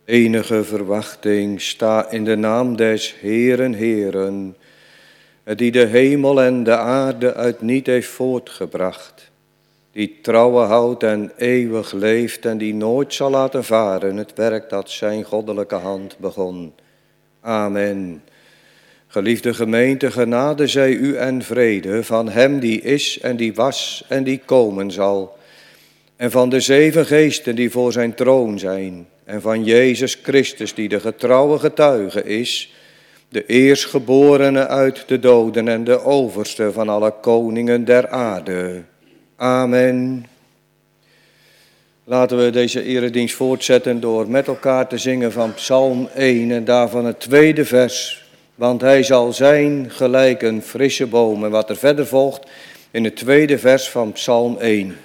Enige verwachting, sta in de naam des Heeren, Heeren, die de hemel en de aarde uit niet heeft voortgebracht, die trouwen houdt en eeuwig leeft en die nooit zal laten varen het werk dat zijn goddelijke hand begon. Amen. Geliefde gemeente, genade zij u en vrede van hem die is en die was en die komen zal, en van de 7 geesten die voor zijn troon zijn, en van Jezus Christus die de getrouwe getuige is, de eerstgeborene uit de doden en de overste van alle koningen der aarde. Amen. Laten we deze eredienst voortzetten door met elkaar te zingen van Psalm 1 en daarvan het 2e vers. Want hij zal zijn gelijk een frisse boom. En wat er verder volgt in het 2e vers van Psalm 1.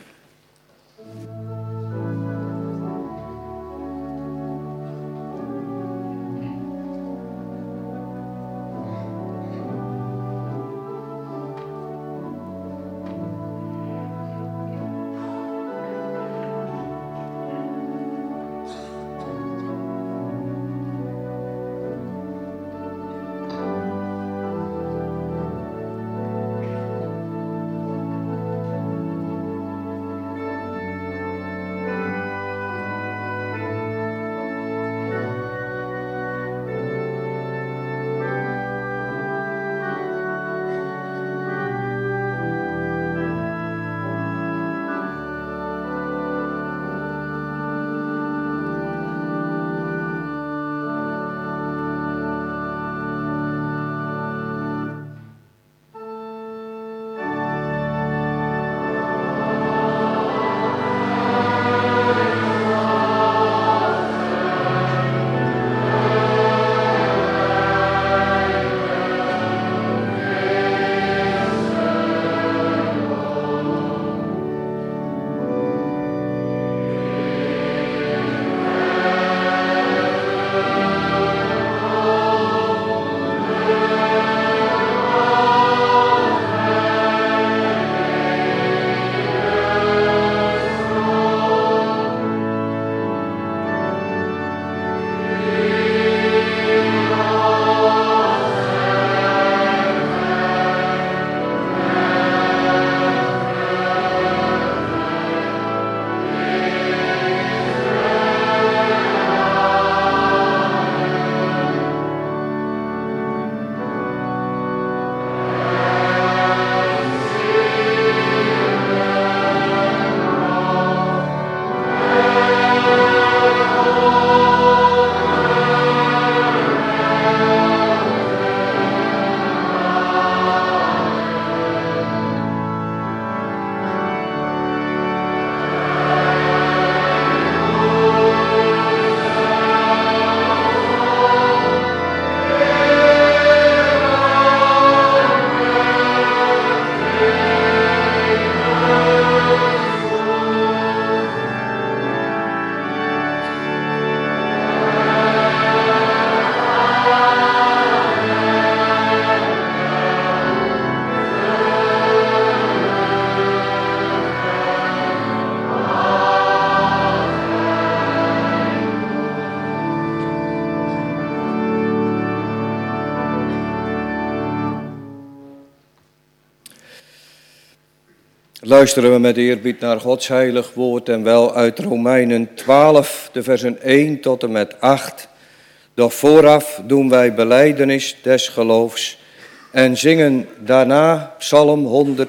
Luisteren we met eerbied naar Gods heilig woord en wel uit Romeinen 12, de versen 1 tot en met 8. Doch vooraf doen wij belijdenis des geloofs en zingen daarna Psalm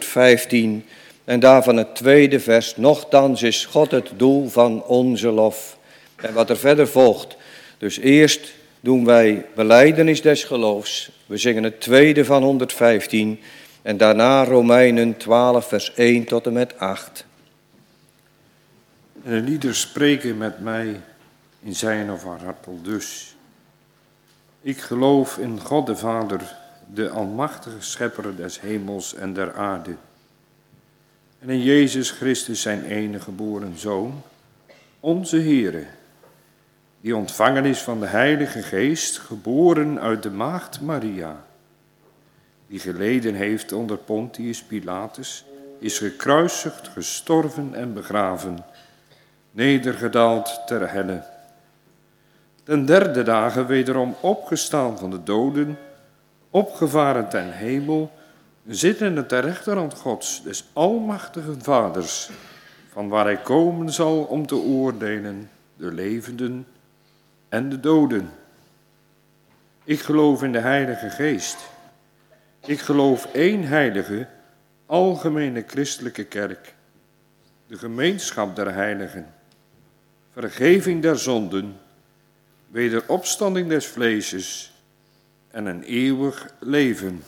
115 en daarvan het 2e vers. Nochtans is God het doel van onze lof. En wat er verder volgt. Dus eerst doen wij belijdenis des geloofs. We zingen het 2e van 115 en daarna Romeinen 12 vers 1 tot en met 8. En de lieder spreken met mij in zijn of haar hart al dus. Ik geloof in God de Vader, de almachtige schepper des hemels en der aarde. En in Jezus Christus zijn enige geboren Zoon, onze Heere, die ontvangen is van de Heilige Geest, geboren uit de maagd Maria, die geleden heeft onder Pontius Pilatus, is gekruisigd, gestorven en begraven, nedergedaald ter helle. ten derde dagen wederom opgestaan van de doden, opgevaren ten hemel, zittende ter rechterhand Gods, des almachtige Vaders, van waar hij komen zal om te oordelen de levenden en de doden. Ik geloof in de Heilige Geest. Ik geloof één heilige, algemene christelijke kerk, de gemeenschap der heiligen, vergeving der zonden, wederopstanding des vleeses en een eeuwig leven.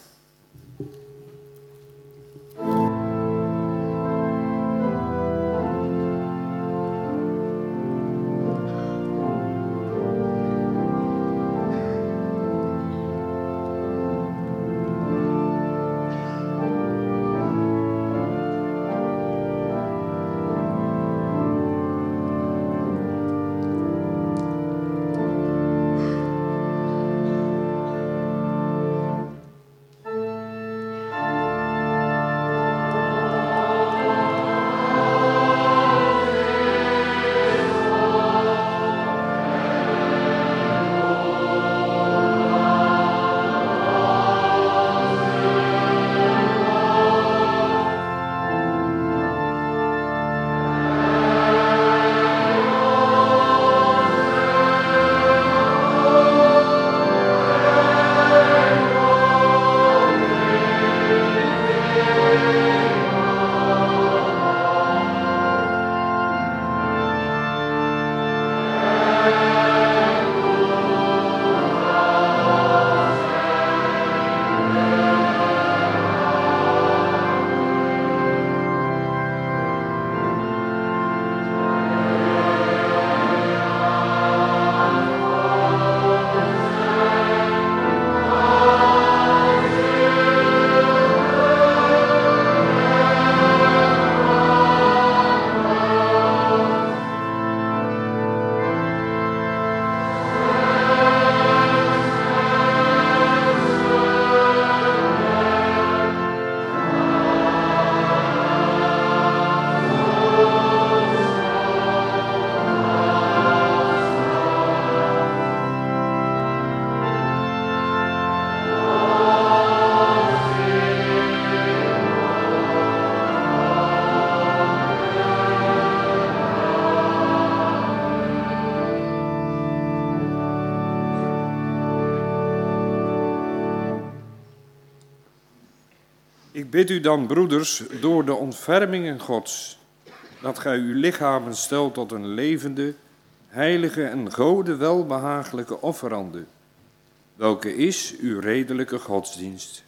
Ik bid u dan, broeders, door de ontfermingen Gods, dat gij uw lichamen stelt tot een levende, heilige en Gode welbehagelijke offerande, welke is uw redelijke godsdienst.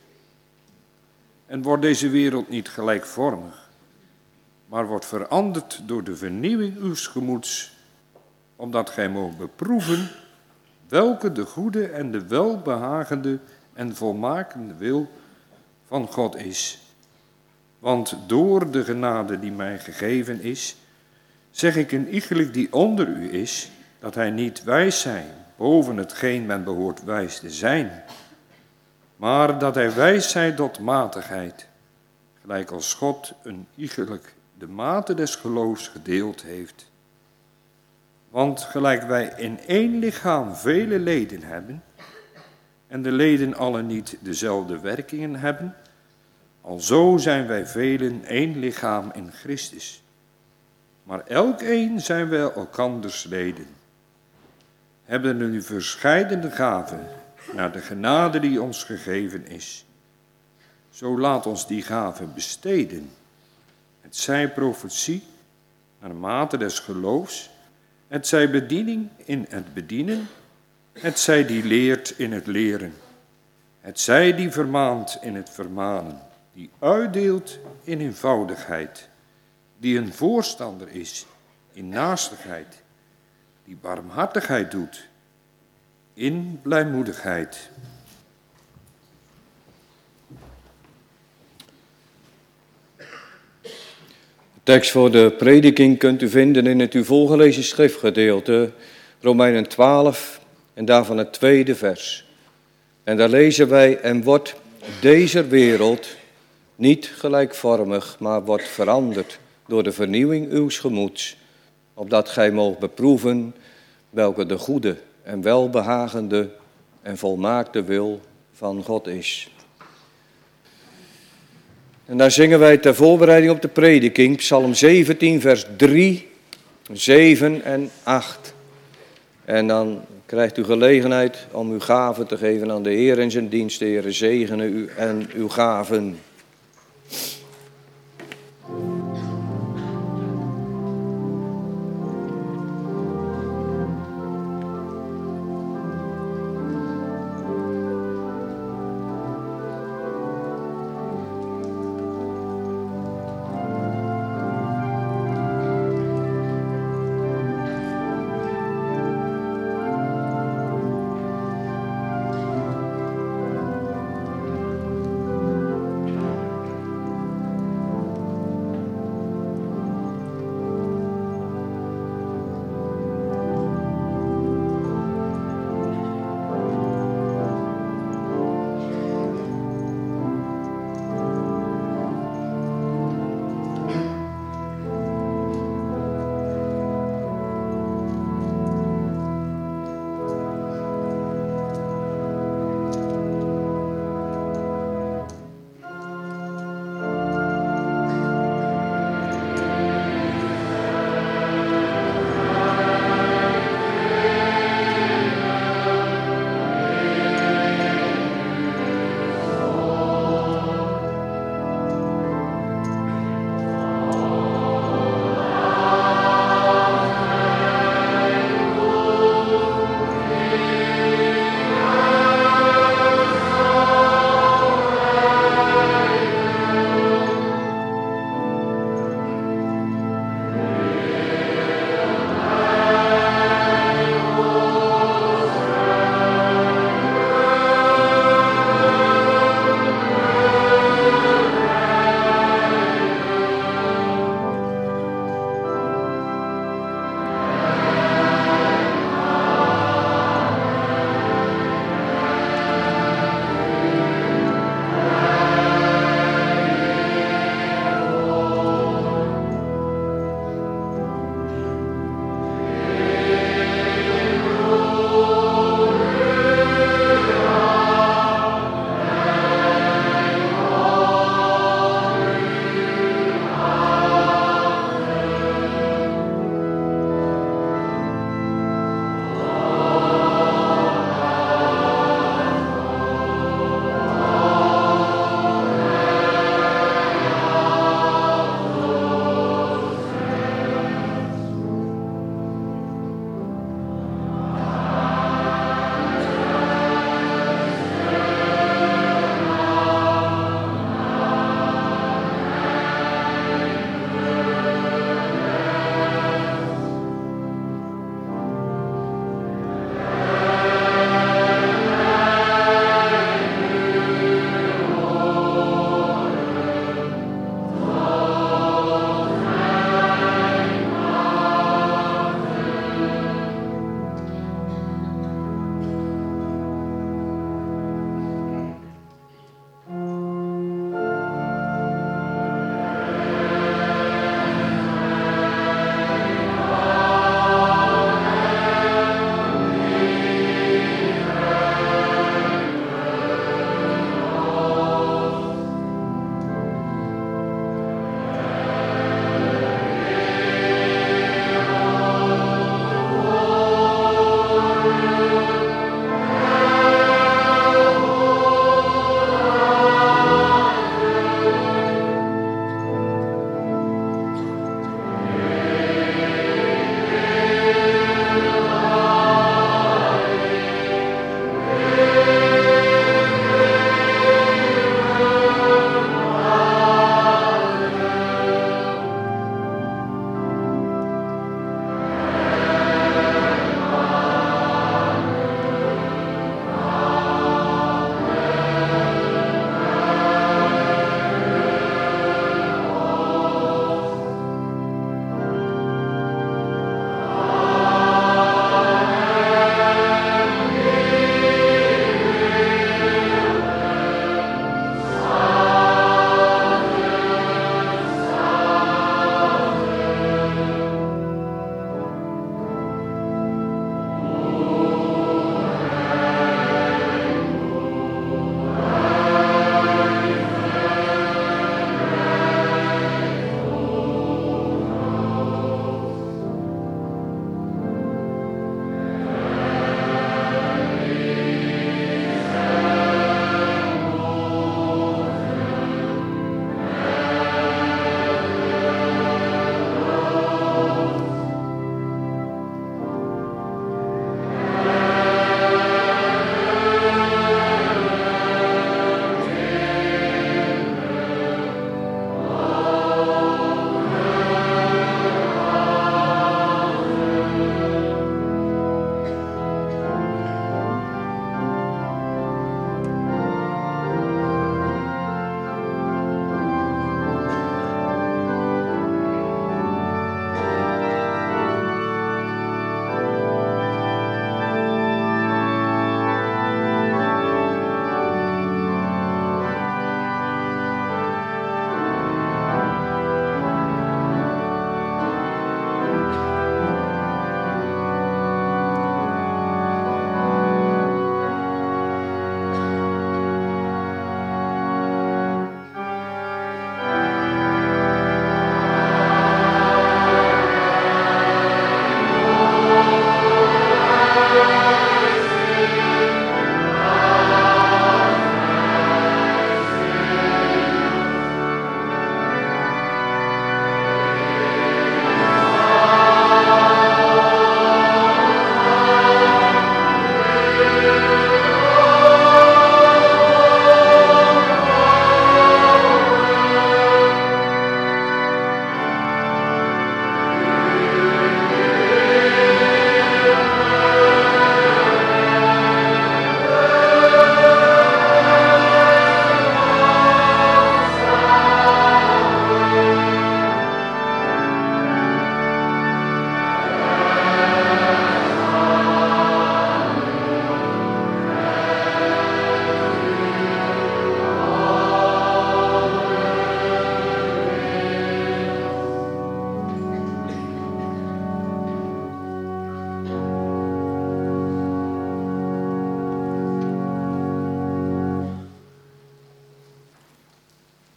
En wordt deze wereld niet gelijkvormig, maar wordt veranderd door de vernieuwing uws gemoeds, opdat gij moogt beproeven welke de goede en de welbehagende en volmakende wil van God is. Want door de genade die mij gegeven is, zeg ik een iegelijk die onder u is, dat hij niet wijs zij boven hetgeen men behoort wijs te zijn, maar dat hij wijs zij tot matigheid, gelijk als God een iegelijk de mate des geloofs gedeeld heeft. Want gelijk wij in één lichaam vele leden hebben, en de leden alle niet dezelfde werkingen hebben, alzo zijn wij velen één lichaam in Christus. Maar elkeen zijn wij elkanders leden. Hebben nu verscheidene gaven naar de genade die ons gegeven is. Zo laat ons die gaven besteden. Het zij profetie naar de mate des geloofs, het zij bediening in het bedienen, het zij die leert in het leren, het zij die vermaant in het vermanen, die uitdeelt in eenvoudigheid, die een voorstander is in naastigheid, die barmhartigheid doet in blijmoedigheid. De tekst voor de prediking kunt u vinden in het u voorgelezen schriftgedeelte, Romeinen 12 en daarvan het tweede vers. En daar lezen wij, en wordt deze wereld niet gelijkvormig, maar wordt veranderd door de vernieuwing uws gemoeds, opdat gij moogt beproeven welke de goede en welbehagende en volmaakte wil van God is. En daar zingen wij ter voorbereiding op de prediking, Psalm 17, vers 3, 7 en 8. En dan krijgt u gelegenheid om uw gaven te geven aan de Heer en zijn dienst. De Heer zegene u en uw gaven.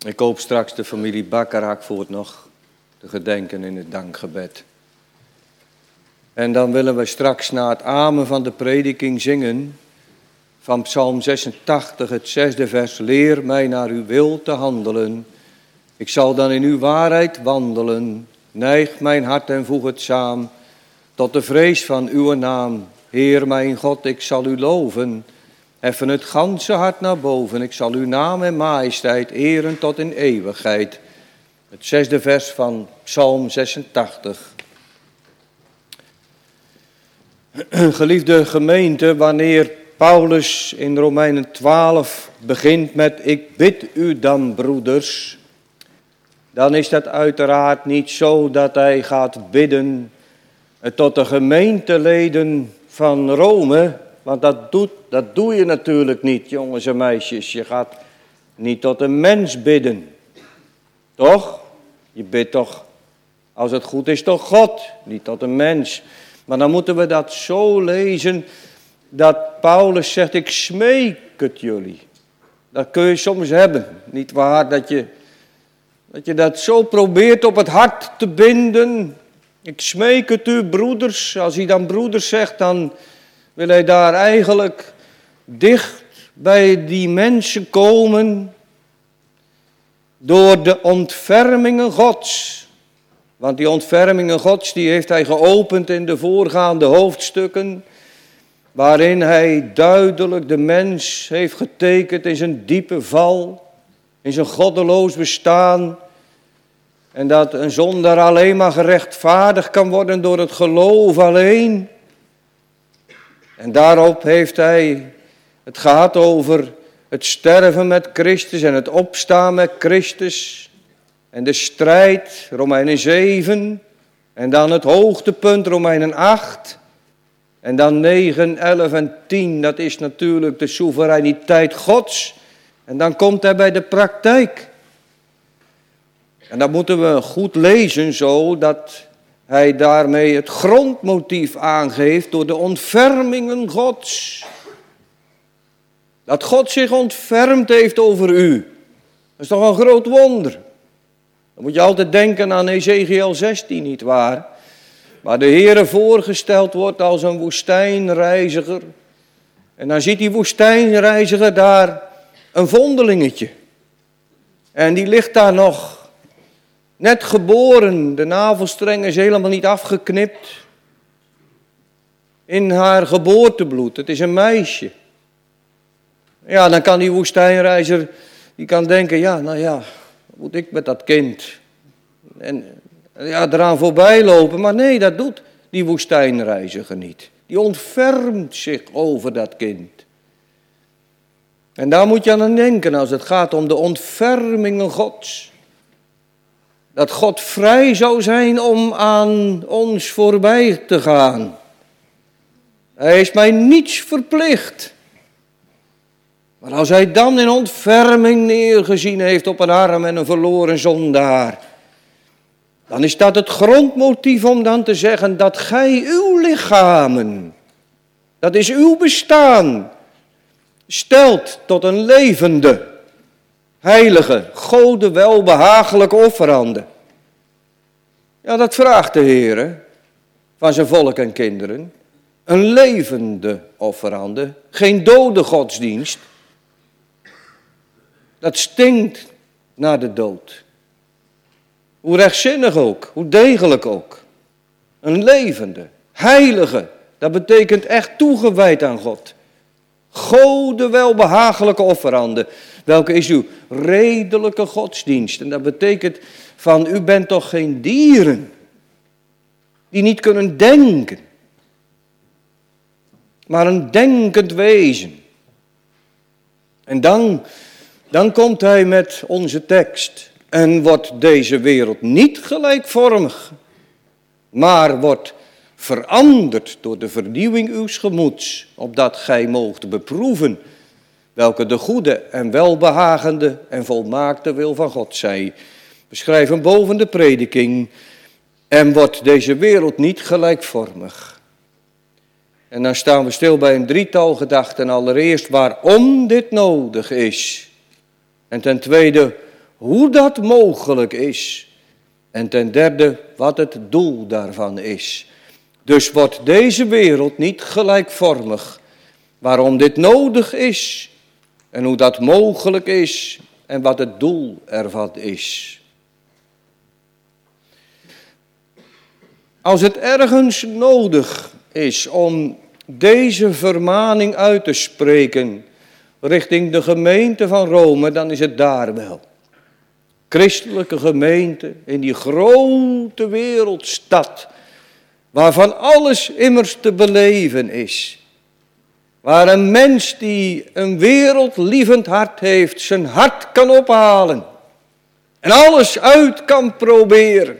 Ik hoop straks de familie Bakkerakvoort nog te gedenken in het dankgebed. En dan willen we straks na het amen van de prediking zingen van Psalm 86, het 6e vers. Leer mij naar uw wil te handelen. Ik zal dan in uw waarheid wandelen. Neig mijn hart en voeg het saam tot de vrees van uw naam. Heer mijn God, ik zal u loven. Heffen het ganse hart naar boven. Ik zal uw naam en majesteit eren tot in eeuwigheid. Het 6e vers van Psalm 86. Geliefde gemeente, wanneer Paulus in Romeinen 12 begint met ik bid u dan broeders, dan is dat uiteraard niet zo dat hij gaat bidden tot de gemeenteleden van Rome, want dat doe je natuurlijk niet, jongens en meisjes. Je gaat niet tot een mens bidden, toch? Je bidt toch, als het goed is, tot God, niet tot een mens. Maar dan moeten we dat zo lezen dat Paulus zegt, ik smeek het jullie. Dat kun je soms hebben, niet waar? Dat je dat zo probeert op het hart te binden. Ik smeek het u, broeders. Als hij dan broeders zegt, dan wil hij daar eigenlijk dicht bij die mensen komen door de ontfermingen Gods. Want die ontfermingen Gods, die heeft hij geopend in de voorgaande hoofdstukken, waarin hij duidelijk de mens heeft getekend in zijn diepe val, in zijn goddeloos bestaan. En dat een zondaar alleen maar gerechtvaardigd kan worden door het geloof alleen. En daarop heeft hij het gehad over het sterven met Christus en het opstaan met Christus. En de strijd, Romeinen 7. En dan het hoogtepunt, Romeinen 8. En dan 9, 11 en 10, dat is natuurlijk de soevereiniteit Gods. En dan komt hij bij de praktijk. En dat moeten we goed lezen zo, dat hij daarmee het grondmotief aangeeft door de ontfermingen Gods. Dat God zich ontfermd heeft over u. Dat is toch een groot wonder. Dan moet je altijd denken aan Ezekiel 16, nietwaar? Waar de Heere voorgesteld wordt als een woestijnreiziger. En dan ziet die woestijnreiziger daar een vondelingetje. En die ligt daar nog net geboren. De navelstreng is helemaal niet afgeknipt. In haar geboortebloed. Het is een meisje. Ja, dan kan die woestijnreiziger, die kan denken, ja, nou ja, wat moet ik met dat kind? En ja, eraan voorbij lopen. Maar nee, dat doet die woestijnreiziger niet. Die ontfermt zich over dat kind. En daar moet je aan denken als het gaat om de ontfermingen Gods. Dat God vrij zou zijn om aan ons voorbij te gaan. Hij is mij niets verplicht. Maar als hij dan in ontferming neergezien heeft op een arm en een verloren zondaar, dan is dat het grondmotief om dan te zeggen dat gij uw lichamen, dat is uw bestaan, stelt tot een levende, heilige, Gode welbehagelijke offerande. Ja, dat vraagt de Heer van zijn volk en kinderen. Een levende offerande, geen dode godsdienst. Dat stinkt naar de dood. Hoe rechtzinnig ook, hoe degelijk ook. Een levende, heilige, dat betekent echt toegewijd aan God. Gode welbehagelijke offerande. Welke is uw redelijke godsdienst? En dat betekent van u bent toch geen dieren die niet kunnen denken. Maar een denkend wezen. En dan komt hij met onze tekst. En wordt deze wereld niet gelijkvormig, maar wordt veranderd door de vernieuwing uws gemoeds, opdat gij moogt beproeven welke de goede en welbehagende en volmaakte wil van God zij. We schrijven boven de prediking, en wordt deze wereld niet gelijkvormig. En dan staan we stil bij een drietal gedachten. Allereerst waarom dit nodig is. En ten tweede hoe dat mogelijk is. En ten derde wat het doel daarvan is. Dus wordt deze wereld niet gelijkvormig. Waarom dit nodig is en hoe dat mogelijk is en wat het doel ervan is. Als het ergens nodig is om deze vermaning uit te spreken richting de gemeente van Rome, dan is het daar wel. Christelijke gemeente in die grote wereldstad, waarvan alles immers te beleven is. Waar een mens die een wereldlievend hart heeft, zijn hart kan ophalen en alles uit kan proberen.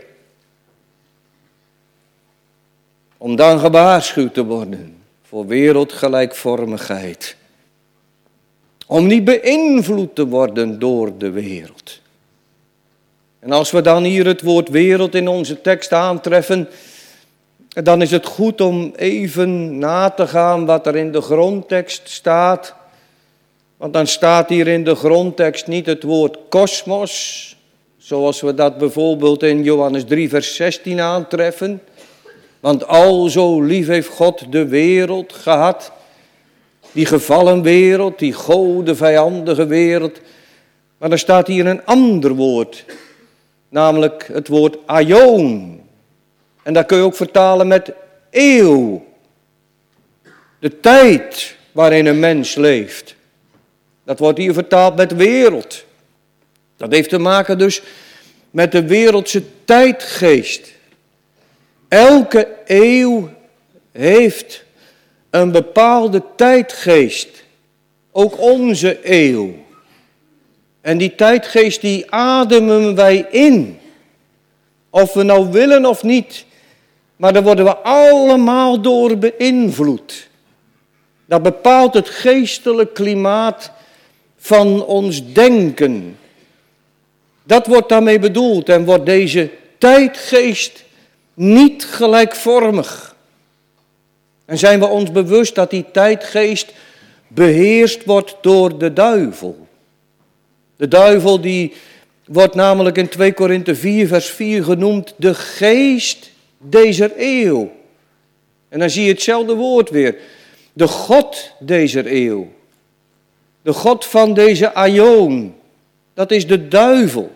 Om dan gewaarschuwd te worden voor wereldgelijkvormigheid. Om niet beïnvloed te worden door de wereld. En als we dan hier het woord wereld in onze tekst aantreffen, dan is het goed om even na te gaan wat er in de grondtekst staat. Want dan staat hier in de grondtekst niet het woord kosmos, zoals we dat bijvoorbeeld in Johannes 3 vers 16 aantreffen. Want al zo lief heeft God de wereld gehad, die gevallen wereld, die godenvijandige wereld. Maar er staat hier een ander woord, namelijk het woord aion. En dat kun je ook vertalen met eeuw. De tijd waarin een mens leeft. Dat wordt hier vertaald met wereld. Dat heeft te maken dus met de wereldse tijdgeest. Elke eeuw heeft een bepaalde tijdgeest. Ook onze eeuw. En die tijdgeest die ademen wij in. Of we nou willen of niet. Maar daar worden we allemaal door beïnvloed. Dat bepaalt het geestelijk klimaat van ons denken. Dat wordt daarmee bedoeld en wordt deze tijdgeest niet gelijkvormig. En zijn we ons bewust dat die tijdgeest beheerst wordt door de duivel. De duivel die wordt namelijk in 2 Korinthe 4 vers 4 genoemd de geest dezer eeuw. En dan zie je hetzelfde woord weer. De God dezer eeuw. De God van deze aion. Dat is de duivel.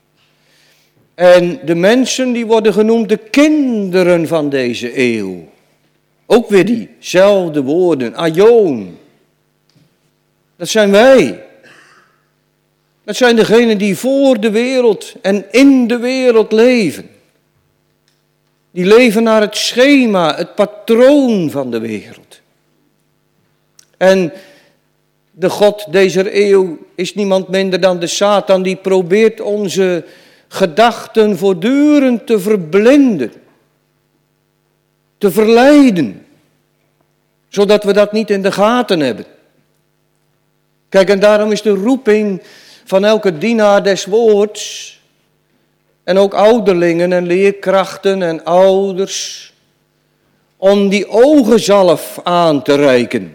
En de mensen die worden genoemd de kinderen van deze eeuw. Ook weer diezelfde woorden, aion. Dat zijn wij. Dat zijn degenen die voor de wereld en in de wereld leven. Die leven naar het schema, het patroon van de wereld. En de God deze eeuw is niemand minder dan de Satan, die probeert onze gedachten voortdurend te verblinden, te verleiden, zodat we dat niet in de gaten hebben. Kijk, en daarom is de roeping van elke dienaar des woords, en ook ouderlingen en leerkrachten en ouders, om die ogenzalf aan te reiken,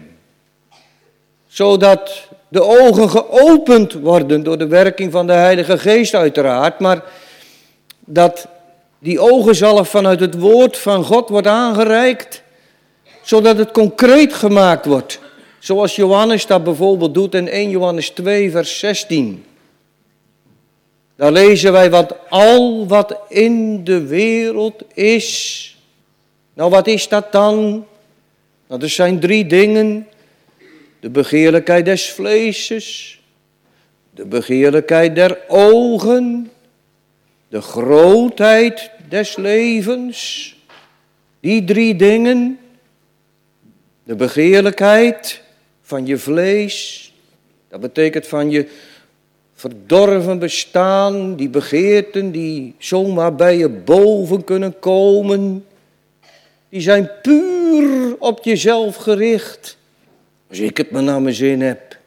zodat de ogen geopend worden door de werking van de Heilige Geest uiteraard, maar dat die ogenzalf vanuit het woord van God wordt aangereikt, zodat het concreet gemaakt wordt. Zoals Johannes dat bijvoorbeeld doet in 1 Johannes 2 vers 16. Daar lezen wij, want al wat in de wereld is. Nou, wat is dat dan? Nou, er zijn 3 dingen. De begeerlijkheid des vleeses, de begeerlijkheid der ogen, de grootheid des levens. Die 3 dingen, de begeerlijkheid van je vlees, dat betekent van je verdorven bestaan, die begeerten die zomaar bij je boven kunnen komen, die zijn puur op jezelf gericht. Als ik het maar naar mijn zin heb.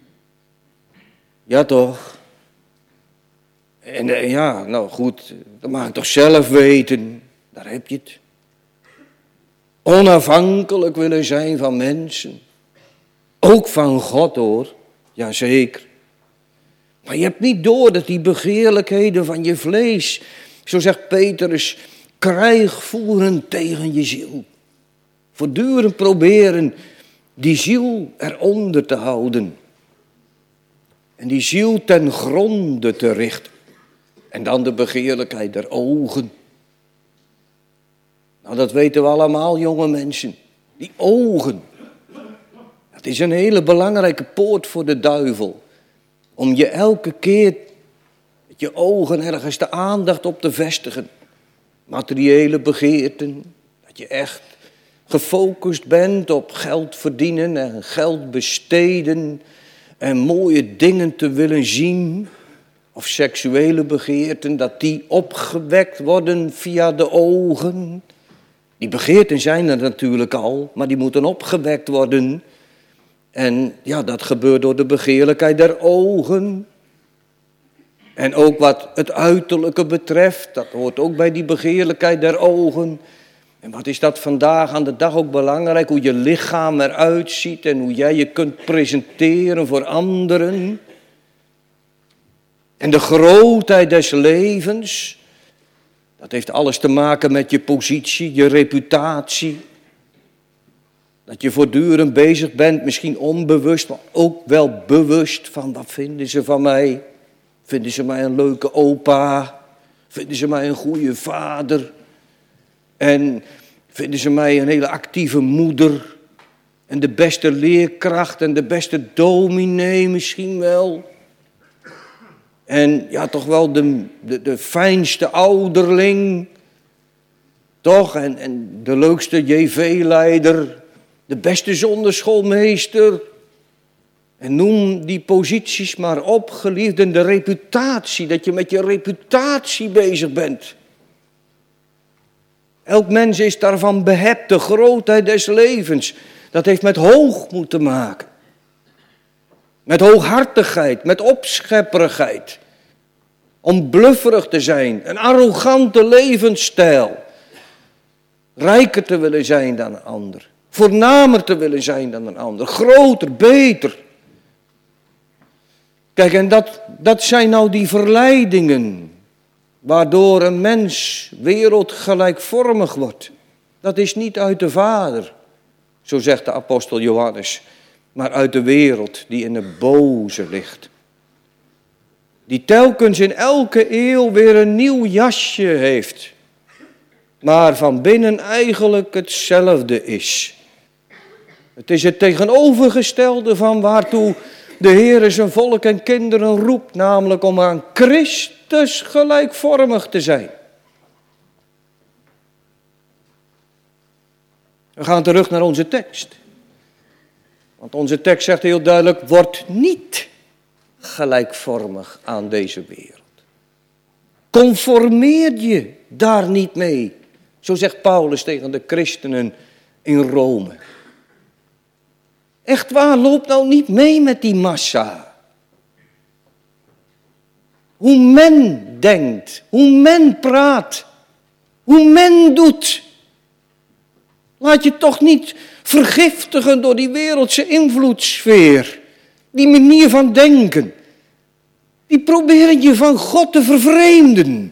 Ja toch? En ja, nou goed, dat mag ik toch zelf weten. Daar heb je het. Onafhankelijk willen zijn van mensen. Ook van God hoor, jazeker. Maar je hebt niet door dat die begeerlijkheden van je vlees, zo zegt Petrus, krijg voeren tegen je ziel. Voortdurend proberen die ziel eronder te houden. En die ziel ten gronde te richten. En dan de begeerlijkheid der ogen. Nou, dat weten we allemaal, jonge mensen. Die ogen. Dat is een hele belangrijke poort voor de duivel. Om je elke keer met je ogen ergens de aandacht op te vestigen. Materiële begeerten. Dat je echt gefocust bent op geld verdienen en geld besteden. En mooie dingen te willen zien. Of seksuele begeerten, dat die opgewekt worden via de ogen. Die begeerten zijn er natuurlijk al, maar die moeten opgewekt worden. En ja, dat gebeurt door de begeerlijkheid der ogen. En ook wat het uiterlijke betreft, dat hoort ook bij die begeerlijkheid der ogen. En wat is dat vandaag aan de dag ook belangrijk, hoe je lichaam eruit ziet en hoe jij je kunt presenteren voor anderen. En de grootheid des levens, dat heeft alles te maken met je positie, je reputatie. Dat je voortdurend bezig bent, misschien onbewust, maar ook wel bewust van wat vinden ze van mij? Vinden ze mij een leuke opa? Vinden ze mij een goede vader? En vinden ze mij een hele actieve moeder? En de beste leerkracht en de beste dominee misschien wel? En ja, toch wel de fijnste ouderling. Toch? En de leukste JV-leider. De beste zonderschoolmeester. En noem die posities maar op, geliefden. De reputatie, dat je met je reputatie bezig bent. Elk mens is daarvan behept, de grootheid des levens. Dat heeft met hoogmoed te maken. Met hooghartigheid, met opschepperigheid. Om blufferig te zijn, een arrogante levensstijl. Rijker te willen zijn dan een ander. Voornamer te willen zijn dan een ander. Groter, beter. Kijk, en dat zijn nou die verleidingen. Waardoor een mens wereldgelijkvormig wordt. Dat is niet uit de Vader, zo zegt de apostel Johannes. Maar uit de wereld die in de boze ligt. Die telkens in elke eeuw weer een nieuw jasje heeft. Maar van binnen eigenlijk hetzelfde is. Het is het tegenovergestelde van waartoe de Heer zijn volk en kinderen roept. Namelijk om aan Christus gelijkvormig te zijn. We gaan terug naar onze tekst. Want onze tekst zegt heel duidelijk, word niet gelijkvormig aan deze wereld. Conformeer je daar niet mee. Zo zegt Paulus tegen de christenen in Rome. Echt waar, loop nou niet mee met die massa. Hoe men denkt, hoe men praat, hoe men doet. Laat je toch niet vergiftigen door die wereldse invloedssfeer. Die manier van denken. Die proberen je van God te vervreemden.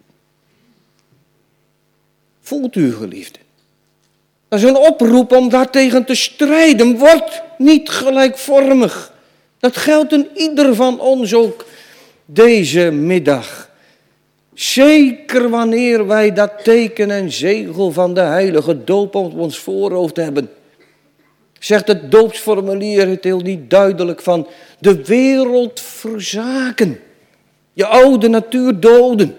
Voelt u, geliefden? Dat is een oproep om daartegen te strijden. Word niet gelijkvormig. Dat geldt in ieder van ons ook deze middag. Zeker wanneer wij dat teken en zegel van de heilige doop op ons voorhoofd hebben. Zegt het doopsformulier het heel niet duidelijk van de wereld verzaken. Je oude natuur doden.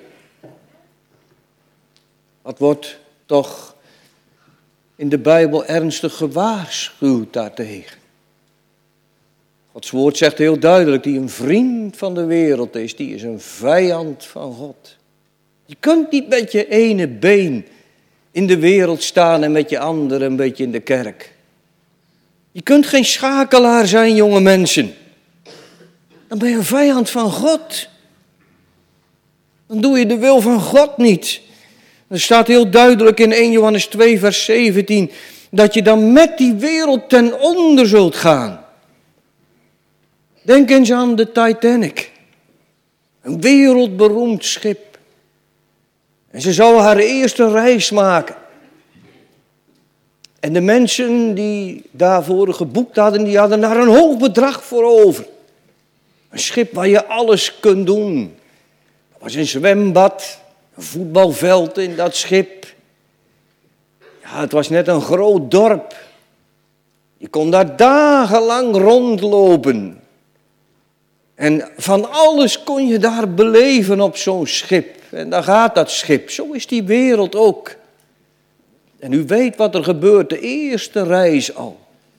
Dat wordt toch in de Bijbel ernstig gewaarschuwd daartegen. Gods woord zegt heel duidelijk, die een vriend van de wereld is, die is een vijand van God. Je kunt niet met je ene been in de wereld staan en met je andere een beetje in de kerk. Je kunt geen schakelaar zijn, jonge mensen. Dan ben je een vijand van God. Dan doe je de wil van God niet. Er staat heel duidelijk in 1 Johannes 2 vers 17... dat je dan met die wereld ten onder zult gaan. Denk eens aan de Titanic. Een wereldberoemd schip. En ze zou haar eerste reis maken. En de mensen die daarvoor geboekt hadden, die hadden daar een hoog bedrag voor over. Een schip waar je alles kunt doen. Er was een zwembad, een voetbalveld in dat schip. Ja, het was net een groot dorp. Je kon daar dagenlang rondlopen. En van alles kon je daar beleven op zo'n schip. En daar gaat dat schip. Zo is die wereld ook. En u weet wat er gebeurt, de eerste reis al.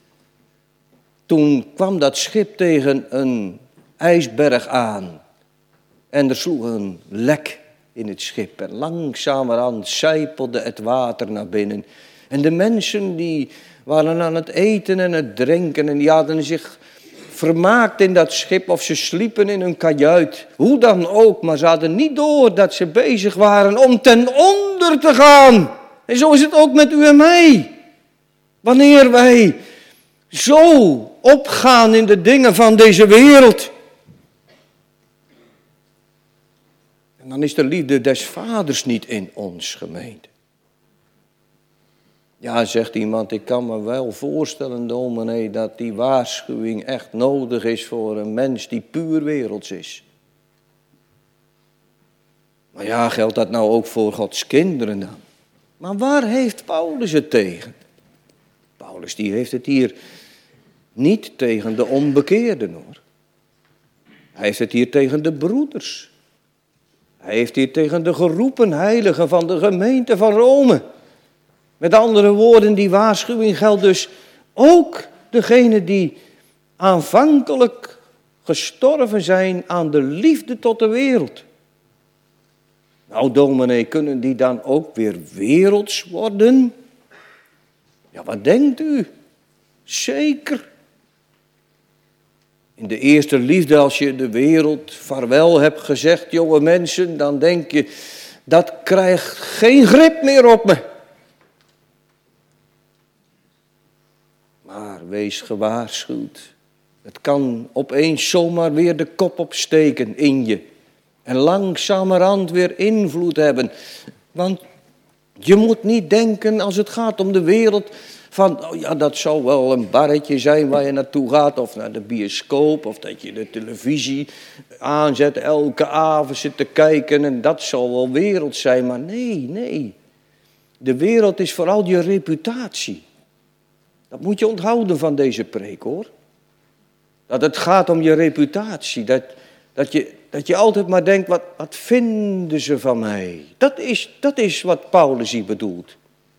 Toen kwam dat schip tegen een ijsberg aan. En er sloeg een lek in het schip. En langzamerhand sijpelde het water naar binnen. En de mensen die waren aan het eten en het drinken. En die hadden zich vermaakt in dat schip of ze sliepen in hun kajuit. Hoe dan ook, maar ze hadden niet door dat ze bezig waren om ten onder te gaan. En zo is het ook met u en mij. Wanneer wij zo opgaan in de dingen van deze wereld. En dan is de liefde des vaders niet in ons, gemeente. Ja, zegt iemand, ik kan me wel voorstellen, dominee, dat die waarschuwing echt nodig is voor een mens die puur werelds is. Maar ja, geldt dat nou ook voor Gods kinderen dan? Maar waar heeft Paulus het tegen? Paulus die heeft het hier niet tegen de onbekeerden, hoor. Hij heeft het hier tegen de broeders. Hij heeft hier tegen de geroepen heiligen van de gemeente van Rome. Met andere woorden, die waarschuwing geldt dus ook degenen die aanvankelijk gestorven zijn aan de liefde tot de wereld. Nou, dominee, kunnen die dan ook weer werelds worden? Ja, wat denkt u? Zeker. In de eerste liefde, als je de wereld vaarwel hebt gezegd, jonge mensen, dan denk je, dat krijgt geen grip meer op me. Maar wees gewaarschuwd. Het kan opeens zomaar weer de kop opsteken in je. En langzamerhand weer invloed hebben. Want je moet niet denken als het gaat om de wereld van, oh ja, dat zou wel een barretje zijn waar je naartoe gaat. Of naar de bioscoop. Of dat je de televisie aanzet. Elke avond zit te kijken. En dat zal wel wereld zijn. Maar nee. De wereld is vooral je reputatie. Dat moet je onthouden van deze preek, hoor. Dat het gaat om je reputatie. Dat je altijd maar denkt, wat vinden ze van mij? Dat is wat Paulus hier bedoelt.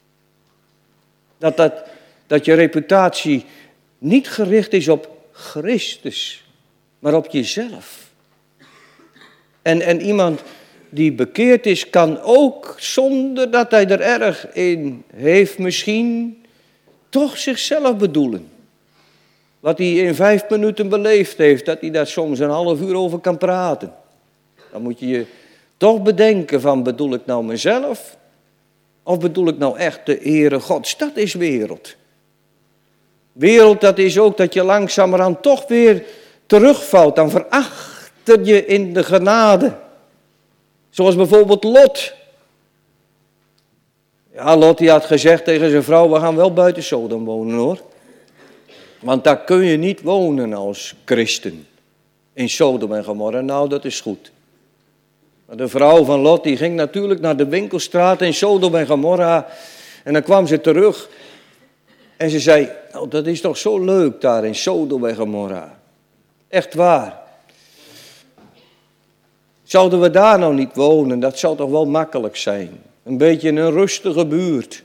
Dat je reputatie niet gericht is op Christus, maar op jezelf. En iemand die bekeerd is, kan ook, zonder dat hij er erg in heeft misschien, toch zichzelf bedoelen. Wat hij in 5 minuten beleefd heeft, dat hij daar soms een half uur over kan praten. Dan moet je je toch bedenken van, bedoel ik nou mezelf? Of bedoel ik nou echt de Heere Gods? Dat is wereld. Wereld, dat is ook dat je langzamerhand toch weer terugvalt. Dan verachter je in de genade. Zoals bijvoorbeeld Lot. Ja, Lot die had gezegd tegen zijn vrouw, we gaan wel buiten Sodom wonen, hoor. Want daar kun je niet wonen als christen. In Sodom en Gomorra, nou dat is goed. Maar de vrouw van Lot die ging natuurlijk naar de winkelstraat in Sodom en Gomorra. En dan kwam ze terug. En ze zei, nou dat is toch zo leuk daar in Sodom en Gomorra. Echt waar. Zouden we daar nou niet wonen? Dat zou toch wel makkelijk zijn. Een beetje in een rustige buurt.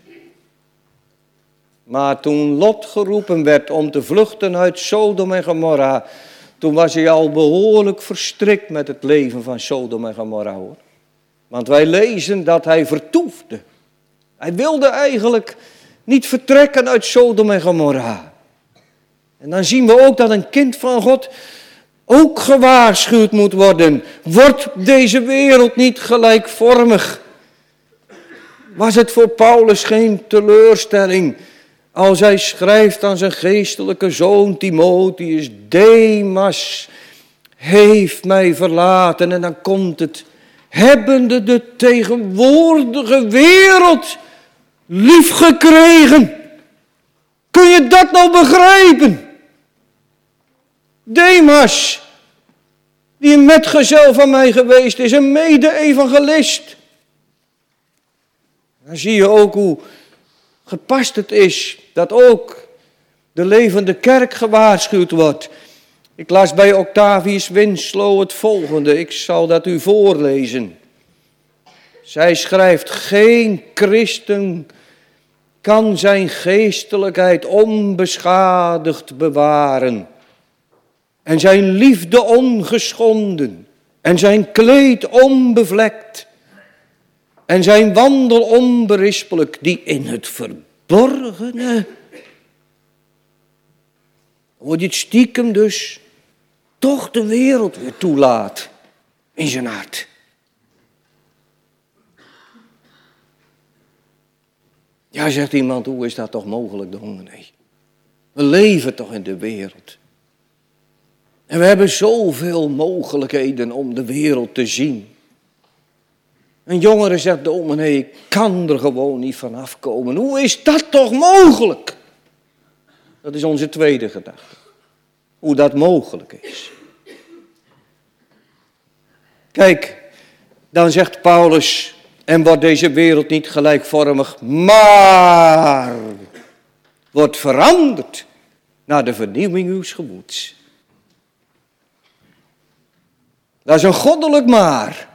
Maar toen Lot geroepen werd om te vluchten uit Sodom en Gomorra, toen was hij al behoorlijk verstrikt met het leven van Sodom en Gomorra, hoor. Want wij lezen dat hij vertoefde. Hij wilde eigenlijk niet vertrekken uit Sodom en Gomorra. En dan zien we ook dat een kind van God ook gewaarschuwd moet worden. Wordt deze wereld niet gelijkvormig? Was het voor Paulus geen teleurstelling als hij schrijft aan zijn geestelijke zoon Timotheus, Demas heeft mij verlaten. En dan komt het, hebbende de tegenwoordige wereld lief gekregen. Kun je dat nou begrijpen? Demas, die een metgezel van mij geweest is, een mede-evangelist. Dan zie je ook hoe gepast het is dat ook de levende kerk gewaarschuwd wordt. Ik las bij Octavius Winslow het volgende, ik zal dat u voorlezen. Zij schrijft, geen christen kan zijn geestelijkheid onbeschadigd bewaren en zijn liefde ongeschonden en zijn kleed onbevlekt en zijn wandel onberispelijk, die in het verborgene, hoe dit stiekem dus toch de wereld weer toelaat in zijn hart. Ja, zegt iemand, hoe is dat toch mogelijk, dominee? We leven toch in de wereld. En we hebben zoveel mogelijkheden om de wereld te zien. Een jongere zegt, dominee, ik kan er gewoon niet van afkomen. Hoe is dat toch mogelijk? Dat is onze tweede gedachte. Hoe dat mogelijk is. Kijk, dan zegt Paulus, en wordt deze wereld niet gelijkvormig, maar wordt veranderd naar de vernieuwing uws gemoeds. Dat is een goddelijk maar.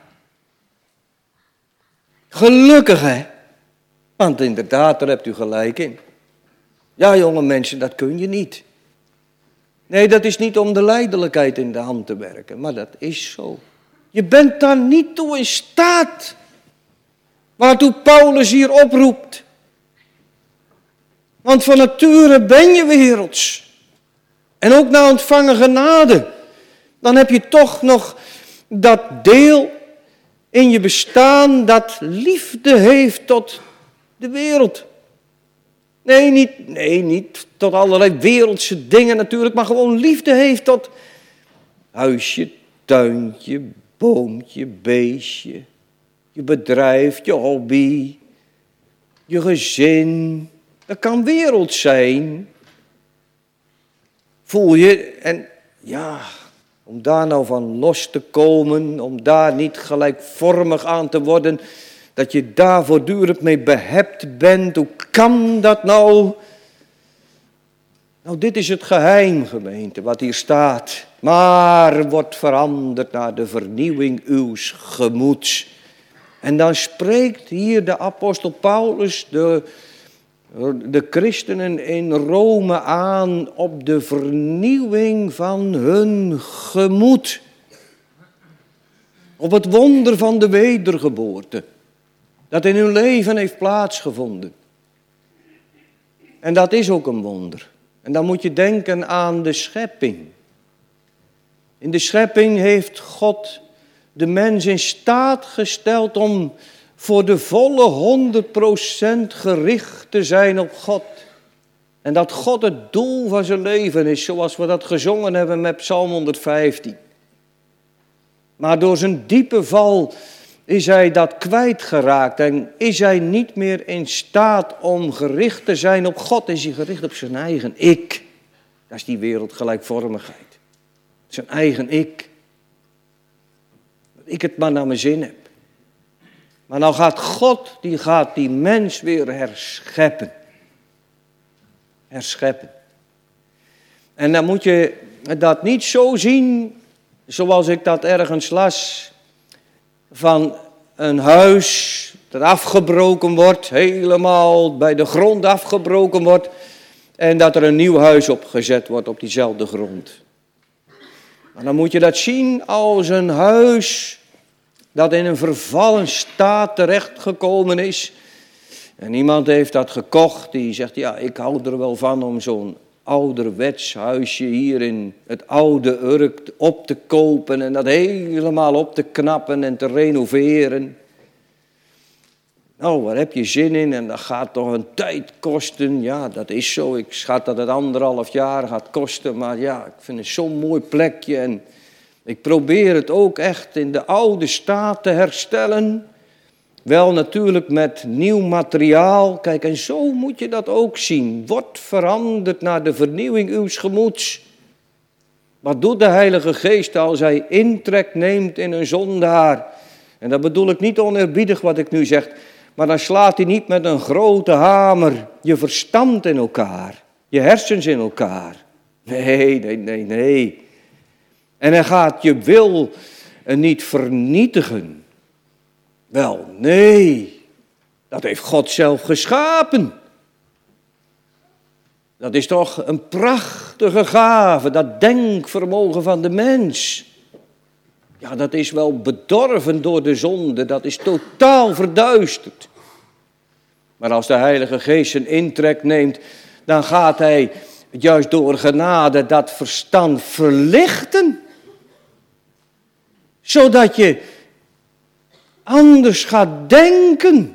Gelukkig, hè? Want inderdaad, daar hebt u gelijk in. Ja, jonge mensen, dat kun je niet. Nee, dat is niet om de lijdelijkheid in de hand te werken, maar dat is zo. Je bent daar niet toe in staat, waartoe Paulus hier oproept. Want van nature ben je werelds. En ook na ontvangen genade. Dan heb je toch nog dat deel in je bestaan dat liefde heeft tot de wereld. Nee, niet tot allerlei wereldse dingen natuurlijk, maar gewoon liefde heeft tot huisje, tuintje, boompje, beestje, je bedrijf, je hobby, je gezin. Dat kan wereld zijn. Voel je, en ja, om daar nou van los te komen, om daar niet gelijkvormig aan te worden, dat je daar voortdurend mee behept bent. Hoe kan dat nou? Nou, dit is het geheim, gemeente, wat hier staat. Maar wordt veranderd naar de vernieuwing uws gemoeds. En dan spreekt hier de apostel Paulus de christenen in Rome aan op de vernieuwing van hun gemoed. Op het wonder van de wedergeboorte. Dat in hun leven heeft plaatsgevonden. En dat is ook een wonder. En dan moet je denken aan de schepping. In de schepping heeft God de mens in staat gesteld om voor de volle 100% gericht te zijn op God. En dat God het doel van zijn leven is, zoals we dat gezongen hebben met Psalm 115. Maar door zijn diepe val is hij dat kwijtgeraakt en is hij niet meer in staat om gericht te zijn op God. Is hij gericht op zijn eigen ik. Dat is die wereldgelijkvormigheid. Zijn eigen ik. Dat ik het maar naar mijn zin heb. Maar nou gaat God, die gaat die mens weer herscheppen. Herscheppen. En dan moet je dat niet zo zien, zoals ik dat ergens las, van een huis dat afgebroken wordt, helemaal bij de grond afgebroken wordt, en dat er een nieuw huis opgezet wordt op diezelfde grond. Maar dan moet je dat zien als een huis dat in een vervallen staat terechtgekomen is. En iemand heeft dat gekocht, die zegt, ja, ik hou er wel van om zo'n ouderwets huisje hier in het oude Urk op te kopen en dat helemaal op te knappen en te renoveren. Nou, waar heb je zin in? En dat gaat toch een tijd kosten. Ja, dat is zo. Ik schat dat het 1,5 jaar gaat kosten. Maar ja, ik vind het zo'n mooi plekje. En Ik probeer het ook echt in de oude staat te herstellen. Wel natuurlijk met nieuw materiaal. Kijk, en zo moet je dat ook zien. Wordt veranderd naar de vernieuwing uws gemoeds. Wat doet de Heilige Geest als hij intrek neemt in een zondaar? En dat bedoel ik niet oneerbiedig wat ik nu zeg. Maar dan slaat hij niet met een grote hamer je verstand in elkaar. Je hersens in elkaar. Nee. En hij gaat je wil niet vernietigen. Wel, nee. Dat heeft God zelf geschapen. Dat is toch een prachtige gave, dat denkvermogen van de mens. Ja, dat is wel bedorven door de zonde, dat is totaal verduisterd. Maar als de Heilige Geest zijn intrek neemt, dan gaat hij juist door genade dat verstand verlichten. Zodat je anders gaat denken.